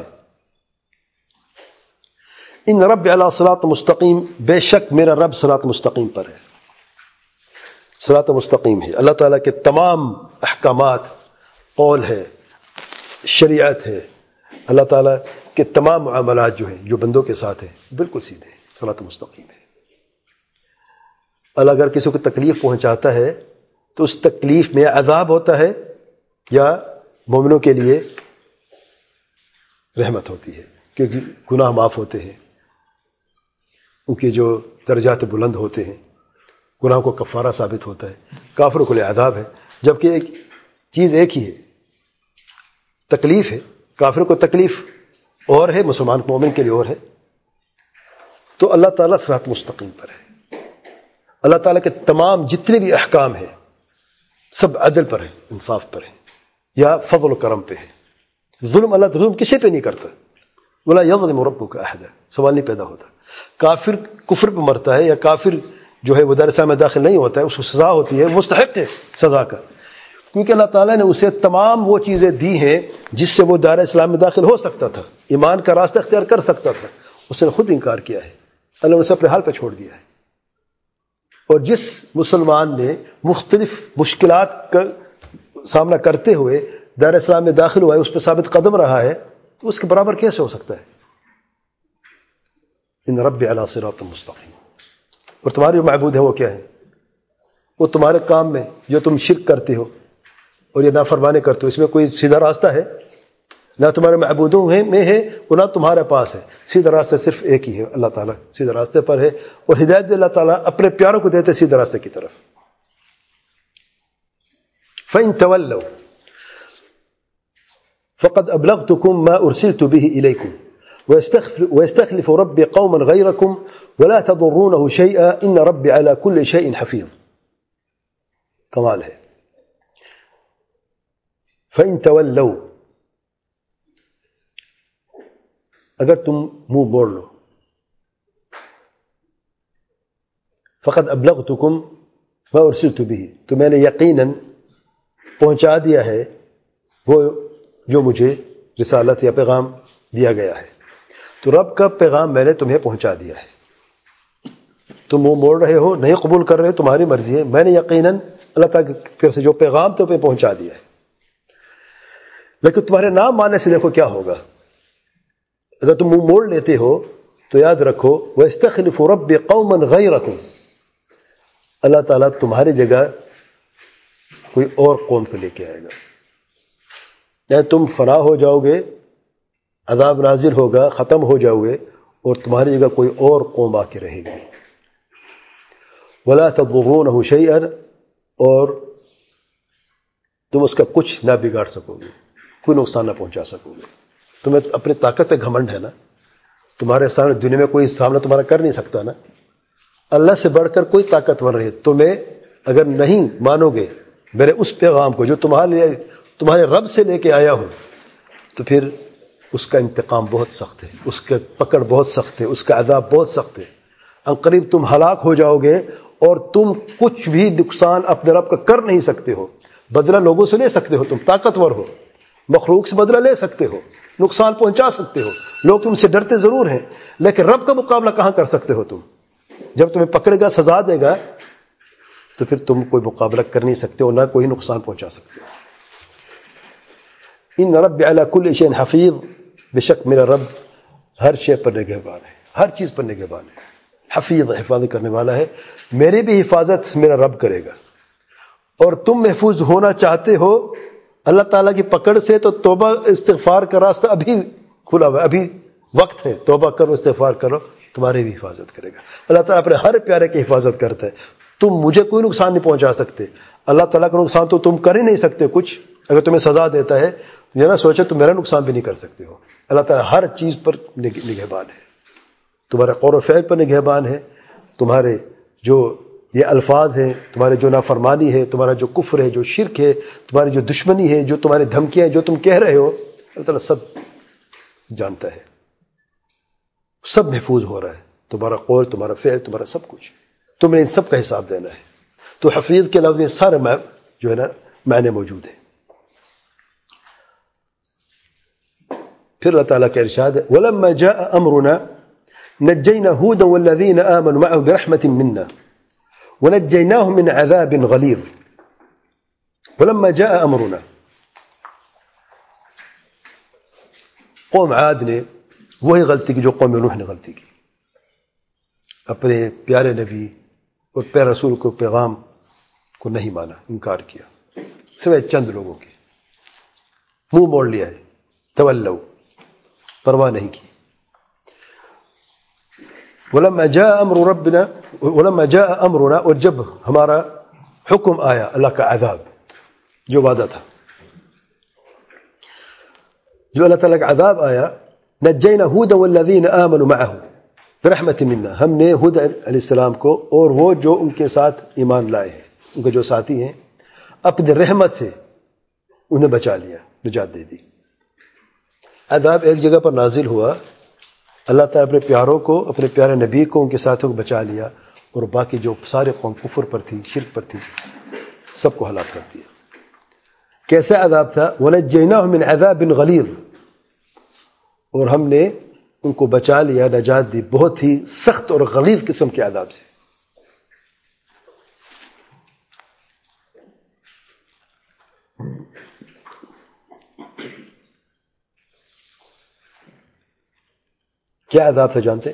ان رب علی صراط مستقیم، بے شک میرا رب صراط مستقیم پر ہے. صراط مستقیم ہے. اللہ تعالیٰ کے تمام احکامات، قول ہے، شریعت ہے، اللہ تعالیٰ کے تمام معاملات جو ہیں جو بندوں کے ساتھ ہیں بالکل سیدھے ہیں، صراط مستقیم ہے. اللہ اگر کسی کو تکلیف پہنچاتا ہے تو اس تکلیف میں عذاب ہوتا ہے یا مومنوں کے لیے رحمت ہوتی ہے، کیونکہ گناہ معاف ہوتے ہیں، ان کے جو درجات بلند ہوتے ہیں، گناہ کو کفارہ ثابت ہوتا ہے. کافروں کے لیے عذاب ہے، جبکہ ایک چیز ایک ہی ہے، تکلیف ہے. کافر کو تکلیف اور ہے، مسلمان مومن کے لیے اور ہے. تو اللہ تعالیٰ صراط مستقیم پر ہے. اللہ تعالیٰ کے تمام جتنے بھی احکام ہیں سب عدل پر ہیں، انصاف پر ہیں، یا فضل و کرم پہ ہے. ظلم اللہ ظلم کسی پہ نہیں کرتا. ولا یظلم ربک احدا، سوال نہیں پیدا ہوتا. کافر کفر پہ مرتا ہے یا کافر جو ہے وہ دار اسلام میں داخل نہیں ہوتا ہے، اس کو سزا ہوتی ہے، مستحق ہے سزا کا، کیونکہ اللہ تعالیٰ نے اسے تمام وہ چیزیں دی ہیں جس سے وہ دار اسلام میں داخل ہو سکتا تھا، ایمان کا راستہ اختیار کر سکتا تھا. اس نے خود انکار کیا ہے، اللہ نے اسے اپنے حال پہ چھوڑ دیا ہے. اور جس مسلمان نے مختلف مشکلات کا سامنا کرتے ہوئے دار اسلام میں داخل ہوا ہے، اس پہ ثابت قدم رہا ہے، تو اس کے برابر کیسے ہو سکتا ہے؟ ان رب علی صراط مستقیم. اور تمہارے جو معبود ہے وہ کیا ہے؟ وہ تمہارے کام میں جو تم شرک کرتے ہو اور یہ نافرمانی کرتے ہو، اس میں کوئی سیدھا راستہ ہے؟ نہ تمہارے معبودوں میں ہے اور نہ تمہارے پاس ہے. سیدھا راستہ صرف ایک ہی ہے، اللہ تعالیٰ سیدھے راستے پر ہے، اور ہدایت اللہ تعالیٰ اپنے پیاروں کو دیتے سیدھے راستے کی طرف. فَإِن تَوَلَّوْا فَقَدْ أَبْلَغْتُكُمْ مَا أُرْسِلْتُ بِهِ إِلَيْكُمْ وَيَسْتَخْلِفُ رَبِّي قَوْمًا غَيْرَكُمْ وَلَا تَضُرُّونَهُ شَيْئًا إِنَّ رَبِّي عَلَى كُلِّ شَيْءٍ حَفِيظٌ. کمال ہے. فَإِن تَوَلَّوْا، اگر تم منہ موڑ لو، فقد ابلغتکم ما ارسلت به، تو میں نے یقیناً پہنچا دیا ہے وہ جو مجھے رسالت یا پیغام دیا گیا ہے. تو رب کا پیغام میں نے تمہیں پہنچا دیا ہے. تم منہ موڑ رہے ہو، نہیں قبول کر رہے ہو، تمہاری مرضی ہے. میں نے یقیناً اللہ تعالیٰ کی طرف سے جو پیغام تمہیں پہنچا دیا ہے. لیکن تمہارے نام ماننے سے دیکھو کیا ہوگا. اگر تم منہ موڑ لیتے ہو تو یاد رکھو وَيَسْتَخْلِفُ رَبِّي قَوْمًا غَيْرَكُمْ، اللہ تعالیٰ تمہاری جگہ کوئی اور قوم کو لے کے آئے گا. یعنی تم فنا ہو جاؤ گے عذاب نازل ہوگا، ختم ہو جاؤ گے اور تمہاری جگہ کوئی اور قوم آ کے رہے گی. ولا تضرونہ شیئا، اور تم اس کا کچھ نہ بگاڑ سکو گے، کوئی نقصان نہ پہنچا سکو گے. تمہیں اپنی طاقت پہ گھمنڈ ہے نا، تمہارے سامنے دنیا میں کوئی سامنا تمہارا کر نہیں سکتا نا. اللہ سے بڑھ کر کوئی طاقتور نہیں. تمہیں اگر نہیں مانو گے میرے اس پیغام کو جو تمہارے رب سے لے کے آیا ہوں، تو پھر اس کا انتقام بہت سخت ہے، اس کا پکڑ بہت سخت ہے، اس کا عذاب بہت سخت ہے. عنقریب تم ہلاک ہو جاؤ گے اور تم کچھ بھی نقصان اپنے رب کا کر نہیں سکتے ہو. بدلہ لوگوں سے لے سکتے ہو، تم طاقتور ہو، مخلوق سے بدلہ لے سکتے ہو، نقصان پہنچا سکتے ہو، لوگ تم سے ڈرتے ضرور ہیں، لیکن رب کا مقابلہ کہاں کر سکتے ہو تم؟ جب تمہیں پکڑے گا، سزا دے گا، تو پھر تم کوئی مقابلہ کر نہیں سکتے ہو، نہ کوئی نقصان پہنچا سکتے ہو. ان رب علی کل شیء حفیظ، بے شک میرا رب ہر شے پر نگہبان ہے، ہر چیز پر نگہبان ہے. حفیظ، حفاظت کرنے والا ہے. میری بھی حفاظت میرا رب کرے گا. اور تم محفوظ ہونا چاہتے ہو اللہ تعالیٰ کی پکڑ سے، تو توبہ استغفار کا راستہ ابھی کھلا ہوا ہے، ابھی وقت ہے. توبہ کرو، استغفار کرو، تمہاری بھی حفاظت کرے گا. اللہ تعالیٰ اپنے ہر پیارے کی حفاظت کرتا ہے. تم مجھے کوئی نقصان نہیں پہنچا سکتے، اللہ تعالیٰ کا نقصان تو تم کر ہی نہیں سکتے کچھ. اگر تمہیں سزا دیتا ہے تو یہ نہ سوچے تم میرا نقصان بھی نہیں کر سکتے ہو. اللہ تعالیٰ ہر چیز پر نگہبان ہے، تمہارے قول و فعل پر نگہبان ہے. تمہارے جو یہ الفاظ ہیں، تمہارے جو نافرمانی ہے، تمہارا جو کفر ہے، جو شرک ہے، تمہاری جو دشمنی ہے، جو تمہاری دھمکیاں ہیں، جو تم کہہ رہے ہو، اللہ تعالیٰ سب جانتا ہے، سب محفوظ ہو رہا ہے. تمہارا قول، تمہارا فعل، تمہارا سب کچھ، تم نے ان سب کا حساب دینا ہے. تو حفیظ کے لفظ میں سارے جو ہے نا معنی موجود ہیں. پھر اللہ تعالیٰ کا ارشاد ہے وَلَمَّا جَاءَ أَمْرُنَا نَجَّيْنَا هُودًا وَالَّذِينَ آمَنُوا مَعَهُ بِرَحْمَةٍ مِنَّا وَنَجَّيْنَاهُم مِّنْ عَذَابٍ غَلِيظٍ. وَلَمَّا جَاءَ أَمْرُنَا، قوم عاد نے وہی غلطی کی جو قوم نوح نے غلطی کی، اپنے پیارے نبی اور پیارے رسول کو پیغام کو نہیں مانا، انکار کیا، سوائے چند لوگوں کے. منہ موڑ لیا ہے، تولوا، پرواہ نہیں کی. ولما جاء امر ربنا، ولما جاء امرنا، اور جب ہمارا حکم آیا، اللہ کا عذاب جو وعدہ تھا، جو اللہ تعالیٰ کا عذاب آیا، نجینا ہودا والذین آمنوا معه برحمت منا، ہم نے ہود علیہ السلام کو اور وہ جو ان کے ساتھ ایمان لائے ہیں، ان کے جو ساتھی ہیں، اپنی رحمت سے انہیں بچا لیا، نجات دے دی. عذاب ایک جگہ پر نازل ہوا، اللہ تعالیٰ اپنے پیاروں کو، اپنے پیارے نبی کو، ان کے ساتھیوں کو بچا لیا، اور باقی جو سارے قوم کفر پر تھی، شرک پر تھی، سب کو ہلاک کر دیا. کیسا عذاب تھا؟ وَنَجَّيْنَاهُم مِّنْ عَذَابٍ غَلِيظٍ، اور ہم نے ان کو بچا لیا، نجات دی بہت ہی سخت اور غلیظ قسم کے عذاب سے. کیا عذاب تھا جانتے؟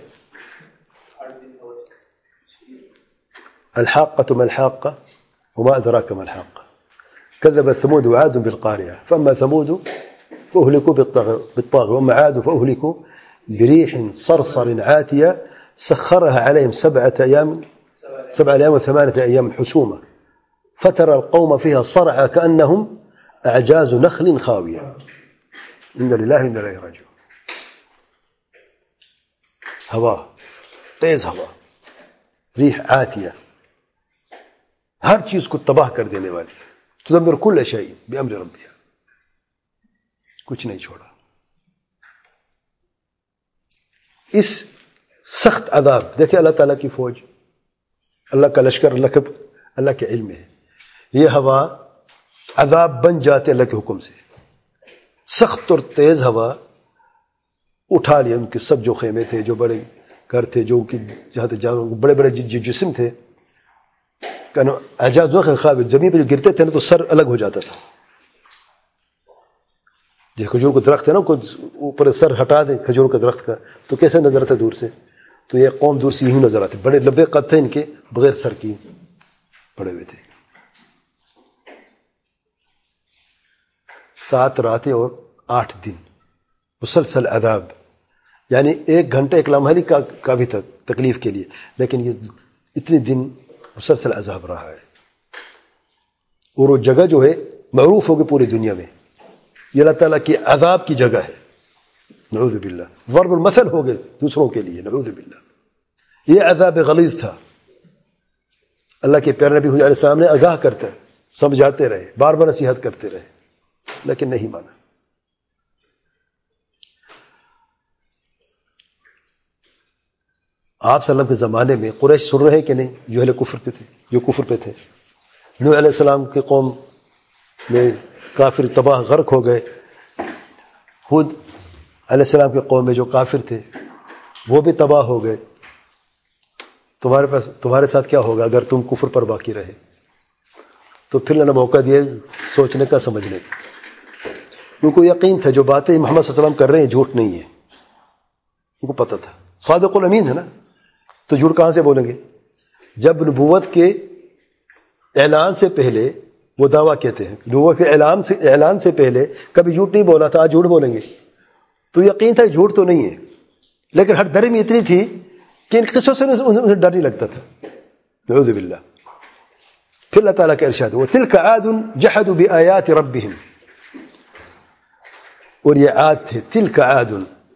الحاقة ما الحاقة وما أدراك ما الحاقة كذبت ثمود وعاد بالقارعة فأما ثمود فأهلكوا بالطاغية وأما عاد فأهلكوا بريح صرصر عاتية سخرها عليهم 7 أيام و8 أيام حسومة فترى القوم فيها صرعى كأنهم أعجاز نخل خاوية إن لله وإنا إليه راجعون. ہوا، تیز ہوا، ریح عاتیہ، ہر چیز کو تباہ کر دینے والی، تدمر کل شیء بامر ربها، کچھ نہیں چھوڑا. اس سخت عذاب دیکھیں، اللہ تعالیٰ کی فوج، اللہ کا لشکر، اللہ کے علم ہے. یہ ہوا عذاب بن جاتے اللہ کے حکم سے. سخت اور تیز ہوا اٹھا لیا ان کے سب جو خیمے تھے، جو بڑے گھر تھے، جو کہ جہاں تک بڑے بڑے جسم تھے، اعجاز نخل خاویہ، زمین پہ جو گرتے تھے نا تو سر الگ ہو جاتا تھا. جیسے کھجور کا درخت ہے نا، اوپر سر ہٹا دیں کھجور کا درخت کا تو کیسے نظر آتا دور سے؟ تو یہ قوم دور سے یوں نظر آتے، بڑے لمبے قد تھے ان کے، بغیر سر کی پڑے ہوئے تھے. 7 راتیں اور 8 دن مسلسل عذاب، یعنی 1 گھنٹہ 1 لمحہ نہیں کافی تھا تکلیف کے لیے، لیکن یہ اتنے دن مسلسل عذاب رہا ہے۔ اور وہ جگہ جو ہے معروف ہوگی پوری دنیا میں، یہ اللہ تعالیٰ کی عذاب کی جگہ ہے، نعوذ باللہ، ضرب المثل ہو گئے دوسروں کے لیے، نعوذ باللہ۔ یہ عذاب غلیظ تھا، اللہ کے پیارے نبی علیہ السلام نے آگاہ کرتے سمجھاتے رہے، بار بار نصیحت کرتے رہے، لیکن نہیں مانا۔ آپ صلی اللہ علیہ وسلم کے زمانے میں قریش سن رہے کہ نہیں جو اہل کفر پہ تھے، جو کفر پہ تھے؟ نوح علیہ السلام کے قوم میں کافر تباہ غرق ہو گئے، خود علیہ السلام کے قوم میں جو کافر تھے وہ بھی تباہ ہو گئے۔ تمہارے ساتھ کیا ہوگا اگر تم کفر پر باقی رہے؟ تو پھر اللہ نے موقع دیا سوچنے کا، سمجھنے کا، ان کو یقین تھا جو باتیں محمد صلی اللہ علیہ وسلم کر رہے ہیں جھوٹ نہیں ہے، ان کو پتہ تھا، صادق الامین ہے نا، تو جھوٹ کہاں سے بولیں گے؟ جب نبوت کے اعلان سے پہلے وہ دعویٰ کہتے ہیں، نبوت کے اعلان سے پہلے کبھی جھوٹ نہیں بولا تھا، آج جھوٹ بولیں گے، تو یقین تھا جھوٹ تو نہیں ہے، لیکن ہر درمی اتنی تھی کہ ان قصوں سے انہیں ڈر نہیں لگتا تھا، نعوذ باللہ۔ پھر اللہ تعالیٰ کا ارشاد، وَتِلْكَ عَادٌ جَحَدُوا بِآيَاتِ رَبِّهِمْ، اور یہ عاد تھے، تلک عاد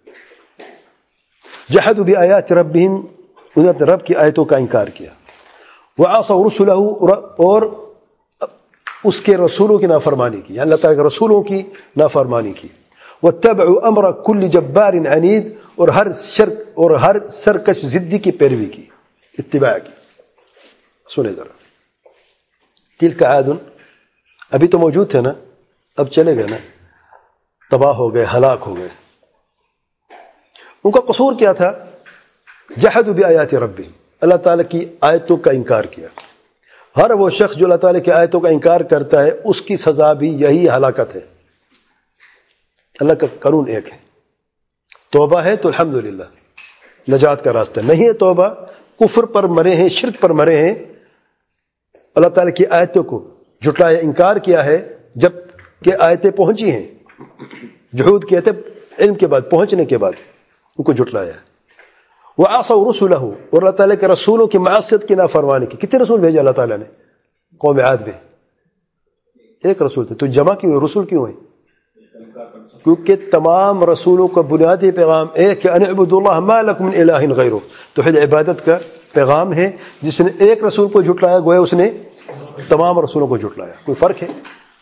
جحدوا بآیات ربهم، انہوں نے رب کی آیتوں کا انکار کیا، وعصوا رسله، اور اس کے رسولوں کی نافرمانی کی، یعنی اللہ تعالیٰ کے رسولوں کی نافرمانی کی، واتبعوا امر كل جبار عنید، اور ہر سرکش ضدی کی پیروی کی، اتباع کی۔ سنیں ذرا، تلک عاد ابھی تو موجود تھے نا، اب چلے گئے نا، تباہ ہو گئے، ہلاک ہو گئے۔ ان کا قصور کیا تھا؟ جحدوا بآیات ربهم، اللہ تعالیٰ کی آیتوں کا انکار کیا۔ ہر وہ شخص جو اللہ تعالیٰ کی آیتوں کا انکار کرتا ہے اس کی سزا بھی یہی ہلاکت ہے۔ اللہ کا قانون ایک ہے، توبہ ہے تو الحمدللہ نجات کا راستہ، نہیں ہے توبہ، کفر پر مرے ہیں، شرک پر مرے ہیں، اللہ تعالیٰ کی آیتوں کو جھٹلایا، انکار کیا ہے، جب کہ آیتیں پہنچی ہیں، جحود کہتے علم کے بعد، پہنچنے کے بعد ان کو جھٹلایا۔ وعصوا رسله، اور اللہ تعالیٰ کے رسولوں کی معصیت کی نافرمانی کی۔ کتنے رسول بھیجے اللہ تعالیٰ نے قوم عاد میں؟ ایک رسول تھے، تو جمع کیوں ہوئے؟ رسول کیوں ہوئے؟ کیونکہ تمام رسولوں کا بنیادی پیغام ایک ہے، ان اعبدوا اللہ ما لکم من الہ غیرہ، توحید عبادت کا پیغام ہے۔ جس نے ایک رسول کو جھٹلایا گویا اس نے تمام رسولوں کو جھٹلایا۔ کوئی فرق ہے؟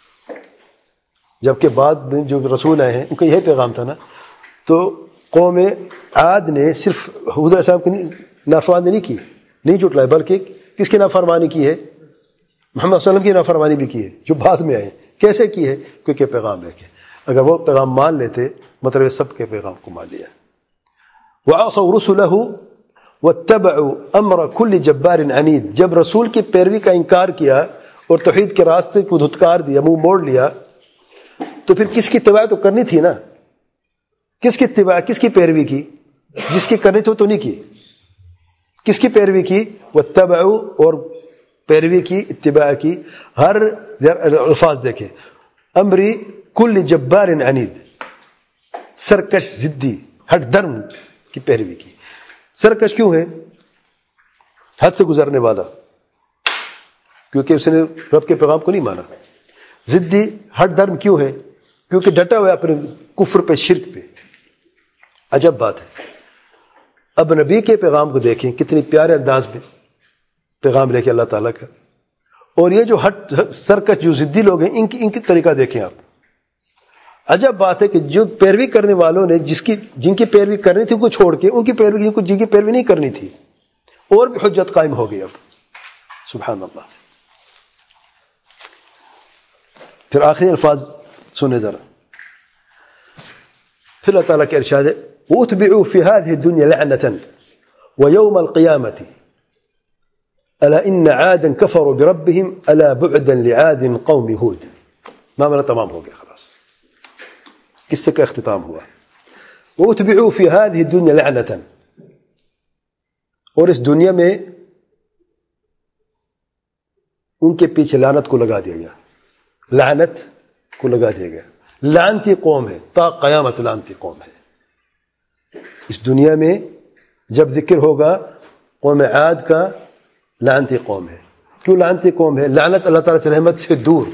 جبکہ بعد میں جو رسول آئے ہیں ان کا یہی پیغام تھا نا۔ تو قوم عاد نے صرف حضور علیہ السلام کی نافرمانی نہیں کی، نہیں جھٹلایا، بلکہ کس کی نافرمانی کی ہے؟ محمد صلی اللہ علیہ وسلم کی نافرمانی بھی کی ہے، جو بعد میں آئے۔ کیسے کی ہے؟ کیونکہ پیغام ایک ہے، اگر وہ پیغام مان لیتے مطلب سب کے پیغام کو مان لیا۔ وعصوا رسله واتبعوا امر كل جبار عنید، جب رسول کی پیروی کا انکار کیا اور توحید کے راستے کو دھتکار دیا، منہ موڑ لیا، تو پھر کس کی اتباع تو کرنی تھی نا؟ کس کی اتباع، کس کی پیروی کی؟ جس کی کرنی تو نہیں کی، کس کی پیروی کی؟ واتبعوا، اور پیروی کی، اتباع کی۔ ہر الفاظ دیکھیں، امری کل جبار عنید، سرکش ضدی، ہٹ درم کی پیروی کی۔ سرکش کیوں ہے؟ حد سے گزرنے والا، کیونکہ اس نے رب کے پیغام کو نہیں مانا۔ ضدی، ہٹ درم کیوں ہے؟ کیونکہ ڈٹا ہوا اپنے کفر پہ، شرک پہ۔ عجب بات ہے، اب نبی کے پیغام کو دیکھیں کتنی پیارے انداز میں پیغام لے کے اللہ تعالیٰ کا، اور یہ جو ہٹ سرکش جو ضدی لوگ ہیں ان کی طریقہ دیکھیں آپ۔ عجب بات ہے کہ جو پیروی کرنے والوں نے جن کی پیروی کرنی تھی ان کو چھوڑ کے ان کی پیروی، جن کی پیروی نہیں کرنی تھی، اور بھی حجت قائم ہو گئی اب، سبحان اللہ۔ پھر آخری الفاظ سنیں ذرا، پھر اللہ تعالیٰ کے ارشاد ہے وَأُتْبِعُوا فِي هَذِهِ الدُّنْيَا لَعْنَةً وَيَوْمَ الْقِيَامَةِ أَلَا إِنَّ عَادًا كَفَرُوا بِرَبِّهِمْ أَلَا بُعْدًا لِعَادٍ قَوْمِ هُودٍ۔ معاملہ تمام ہو گیا، خلاص قصے کا اختتام ہوا۔ وَأُتْبِعُوا فِي هَذِهِ الدُّنْيَا لَعْنَةً، اور اس دنیا میں ان کے پیچھے لعنت کو لگا دیا گیا، لعنت کو لگا دیا گیا۔ لعنتی قوم ہے، تا قیامت لعنتی قوم ہے۔ اس دنیا میں جب ذکر ہوگا قوم عاد کا لعنتی قوم ہے. کیوں لعنتی قوم ہے؟ لعنت اللہ تعالیٰ سے رحمت سے دور.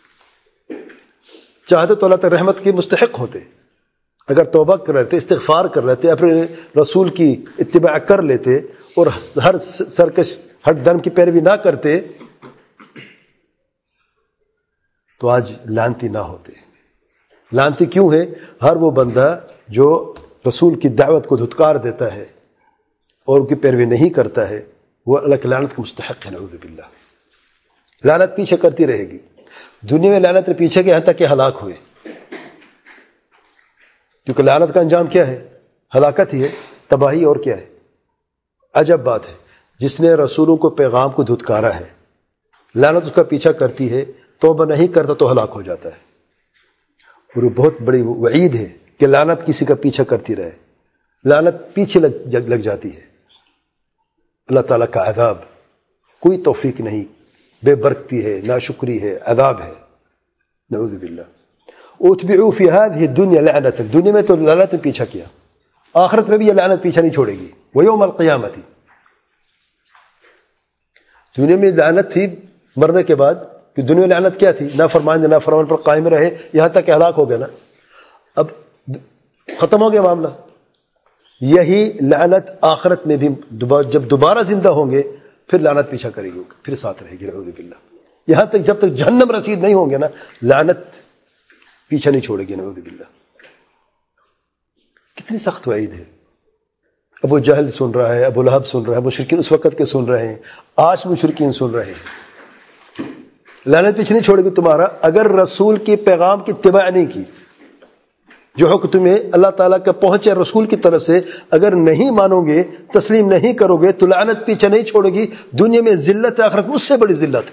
چاہتے تو اللہ تعالیٰ رحمت کے مستحق ہوتے، اگر توبہ کر لیتے، استغفار کر لیتے، اپنے رسول کی اتباع کر لیتے اور ہر سرکش ہر دھرم کی پیروی نہ کرتے تو آج لعنتی نہ ہوتے. لعنتی کیوں ہے؟ ہر وہ بندہ جو رسول کی دعوت کو دھتکار دیتا ہے اور ان کی پیروی نہیں کرتا ہے وہ اللہ کی لعنت کا مستحق ہے. نعوذ باللہ. لعنت پیچھے کرتی رہے گی. دنیا میں لعنت پیچھے کے یہاں تک کہ ہلاک ہوئے، کیونکہ لعنت کا انجام کیا ہے؟ ہلاکت ہی ہے، تباہی، اور کیا ہے؟ عجب بات ہے، جس نے رسولوں کو پیغام کو دھتکارا ہے لعنت اس کا پیچھا کرتی ہے، توبہ نہیں کرتا تو ہلاک ہو جاتا ہے. اور وہ بہت بڑی وعید ہے کہ لعنت کسی کا پیچھا کرتی رہے، لعنت پیچھے لگ جاتی ہے. اللہ تعالیٰ کا عذاب، کوئی توفیق نہیں، بے برکتی ہے، ناشکری ہے، عذاب ہے. نعوذ باللہ. اتبعوا فی هذه الدنیا لعنت، دنیا میں تو لعنت میں پیچھا کیا، آخرت میں بھی یہ لعنت پیچھا نہیں چھوڑے گی. ویوم القیامت، دنیا میں لعنت تھی مرنے کے بعد، کہ دنیا میں لعنت کیا تھی؟ نافرمان پر قائم رہے یہاں تک کہ ہلاک ہو گیا نا. اب ختم ہو گیا معاملہ. یہی لعنت آخرت میں بھی جب دوبارہ زندہ ہوں گے پھر لعنت پیچھا کرے گی، پھر ساتھ رہے گی. نعوذ باللہ. یہاں تک جب تک جہنم رسید نہیں ہوں گے نا لعنت پیچھا نہیں چھوڑے گی. نعوذ باللہ. کتنی سخت وعید ہے. ابو جہل سن رہا ہے، ابو لہب سن رہا ہے، مشرکین اس وقت کے سن رہے ہیں، آج مشرکین سن رہے ہیں. لعنت پیچھے نہیں چھوڑے گی تمہارا اگر رسول کے پیغام کی اتباع نہیں کی. جو حکم تمہیں اللہ تعالیٰ کا پہنچے رسول کی طرف سے اگر نہیں مانو گے، تسلیم نہیں کرو گے تو لعنت پیچھے نہیں چھوڑے گی. دنیا میں ذلت ہے، آخرت میں اس سے بڑی ذلت ہے.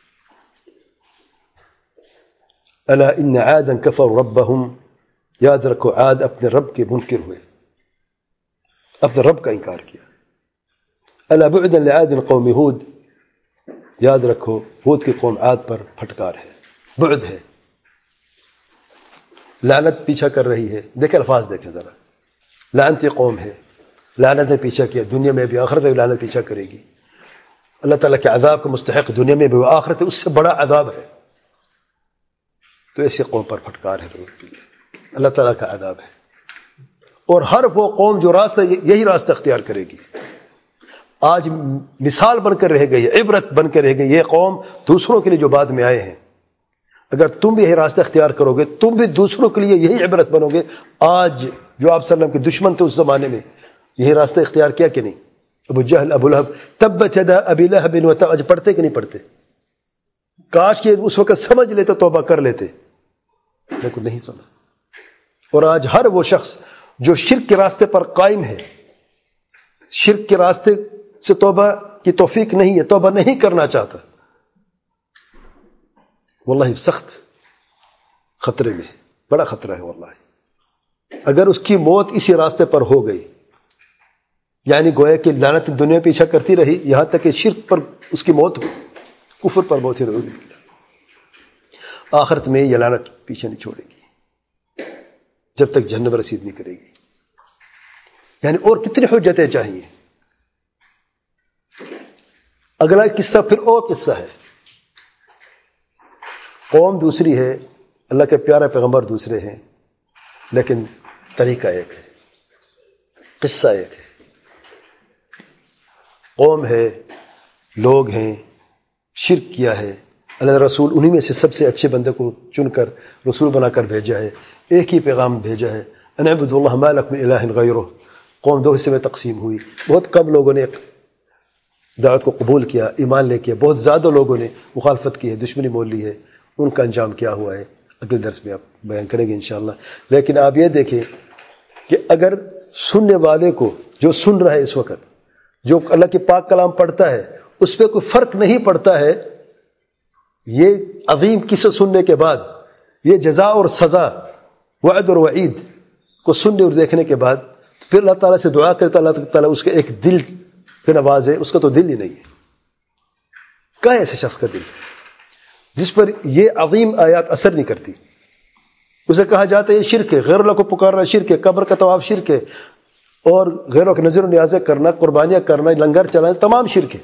الا ان عادا کفروا ربهم، یاد رکھو عاد اپنے رب کے منکر ہوئے، اپنے رب کا انکار کیا. الا بعدا لعاد قوم ہود، یاد رکھو ہود کی قوم عاد پر پھٹکار ہے، بعد ہے. لعنت پیچھا کر رہی ہے. دیکھیں الفاظ دیکھیں ذرا. لعنتی قوم ہے، لعنت نے پیچھا کیا، دنیا میں بھی آخرت میں بھی لعنت پیچھا کرے گی. اللہ تعالیٰ کے عذاب کا مستحق دنیا میں بھی، آخرت اس سے بڑا عذاب ہے. تو ایسی قوم پر پھٹکار ہے، اللہ تعالیٰ کا عذاب ہے. اور ہر وہ قوم جو راستہ یہی راستہ اختیار کرے گی. آج مثال بن کر رہ گئی، عبرت بن کر رہ گئی یہ قوم دوسروں کے لیے جو بعد میں آئے ہیں. اگر تم بھی یہی راستہ اختیار کرو گے تم بھی دوسروں کے لیے یہی عبرت بنو گے. آج جو آپ صلی اللہ علیہ وسلم کے دشمن تھے اس زمانے میں یہی راستہ اختیار کیا کہ نہیں؟ ابو جہل، ابو لہب، تبت یدا ابی لہب وتب، آج پڑھتے کہ نہیں پڑھتے؟ کاش کہ اس وقت سمجھ لیتے، توبہ کر لیتے، لیکن نہیں سنا. اور آج ہر وہ شخص جو شرک کے راستے پر قائم ہے، شرک کے راستے سے توبہ کی توفیق نہیں ہے، توبہ نہیں کرنا چاہتا، واللہ سخت خطرے میں ہے، بڑا خطرہ ہے واللہ. اگر اس کی موت اسی راستے پر ہو گئی، یعنی گویا کہ لعنت دنیا پیچھا کرتی رہی یہاں تک کہ شرک پر اس کی موت ہو، کفر پر موت ہی رہی، آخرت میں یہ لعنت پیچھے نہیں چھوڑے گی جب تک جہنم رسید نہیں کرے گی. یعنی اور کتنی حجتیں چاہیے. اگلا قصہ پھر اور قصہ ہے. قوم دوسری ہے، اللہ کے پیارے پیغمبر دوسرے ہیں، لیکن طریقہ ایک ہے، قصہ ایک ہے. قوم ہے، لوگ ہیں، شرک کیا ہے، اللہ رسول انہی میں سے سب سے اچھے بندے کو چن کر رسول بنا کر بھیجا ہے، ایک ہی پیغام بھیجا ہے، ان اعبدوا اللہ ما لکم من الہ غیرہ. قوم دو حصے میں تقسیم ہوئی. بہت کم لوگوں نے دعوت کو قبول کیا، ایمان لے کیا، بہت زیادہ لوگوں نے مخالفت کی ہے، دشمنی مول لی ہے. ان کا انجام کیا ہوا ہے اگلے درس میں آپ بیان کریں گے انشاءاللہ. لیکن آپ یہ دیکھیں کہ اگر سننے والے کو، جو سن رہا ہے اس وقت، جو اللہ کے پاک کلام پڑھتا ہے، اس پہ کوئی فرق نہیں پڑتا ہے، یہ عظیم قصہ سننے کے بعد، یہ جزا اور سزا، وعد اور وعید کو سننے اور دیکھنے کے بعد پھر اللہ تعالیٰ سے دعا کرتا اللہ تعالیٰ اس کے ایک دل سے نوازے. اس کا تو دل ہی نہیں ہے. کہاں ہے ایسے شخص کا دل جس پر یہ عظیم آیات اثر نہیں کرتی؟ اسے کہا جاتا ہے یہ شرک ہے، غیر اللہ کو پکارنا شرک ہے، قبر کا طواف شرک ہے، اور غیروں کے نظر و نیازیں کرنا، قربانیاں کرنا، لنگر چلانا، تمام شرک ہے۔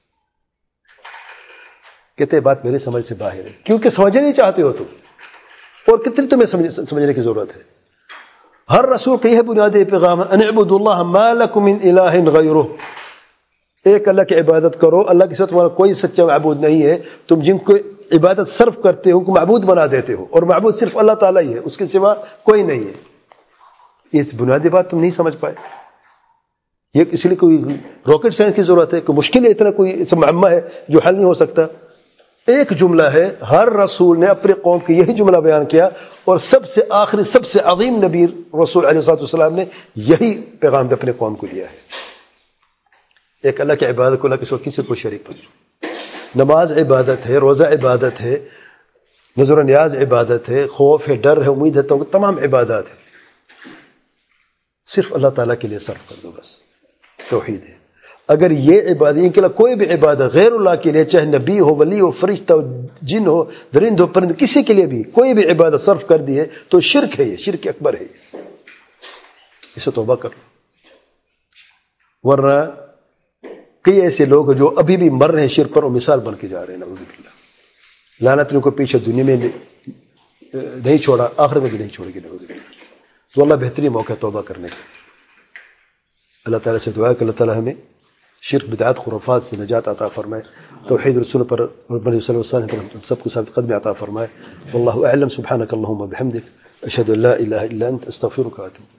کہتے ہیں بات میرے سمجھ سے باہر ہے، کیونکہ سمجھنا نہیں چاہتے ہو تم، اور کتنی تمہیں سمجھنے کی ضرورت ہے۔ ہر رسول کا یہ بنیادی پیغام ہے، ان اعبدوا اللہ ما لکم من الہ غیرہ، ایک اللہ کی عبادت کرو، اللہ کے سوا تمہارا کوئی سچا معبود نہیں ہے۔ تم جن کو عبادت صرف کرتے ہو کو معبود بنا دیتے ہو، اور معبود صرف اللہ تعالیٰ ہی ہے، اس کے سوا کوئی نہیں ہے۔ اس بنیادی بات تم نہیں سمجھ پائے۔ یہ اس لیے کوئی راکٹ سائنس کی ضرورت ہے، کوئی مشکل ہے، اتنا کوئی معمہ ہے جو حل نہیں ہو سکتا۔ ایک جملہ ہے، ہر رسول نے اپنے قوم کی یہی جملہ بیان کیا، اور سب سے آخری سب سے عظیم نبی رسول علیہ الصلوۃ والسلام نے یہی پیغام اپنے قوم کو دیا ہے، ایک اللہ کی عبادت کو اللہ کے سوا کسی کو شریک نہیں۔ نماز عبادت ہے، روزہ عبادت ہے، نذر و نیاز عبادت ہے، خوف ہے، ڈر ہے، امید ہے، تو تمام عبادات ہے، صرف اللہ تعالیٰ کے لیے صرف کر دو، بس توحید ہے۔ اگر یہ عبادت، ان کے علاوہ کوئی بھی عبادت غیر اللہ کے لیے، چاہے نبی ہو، ولی ہو، فرشتہ ہو، جن ہو، درند ہو، پرند، کسی کے لیے بھی کوئی بھی عبادت صرف کر دی ہے تو شرک ہے، یہ شرک اکبر ہے، اسے توبہ کر لو۔ ورنہ کئی ایسے لوگ جو ابھی بھی مر رہے ہیں شرک پر، اور مثال بن کے جا رہے ہیں، نعوذ باللہ۔ لعنت ان کو پیچھے دنیا میں نہیں چھوڑا، آخرت میں بھی نہیں چھوڑے گی، نعوذ باللہ۔ تو اللہ بہترین موقع ہے توبہ کرنے کا۔ اللہ تعالیٰ سے دعا ہے کہ اللہ تعالیٰ ہمیں شرک، بدعات، خرافات سے نجات عطا فرمائے، توحید رسول پر اور صلی اللہ علیہ وسلم پر ہم سب کو ثابت قدمی عطا فرمائے۔ واللہ اعلم، سبحانک اللہم وبحمدک، اشہد ان لا الہ الا انت، استغفرک واتوب۔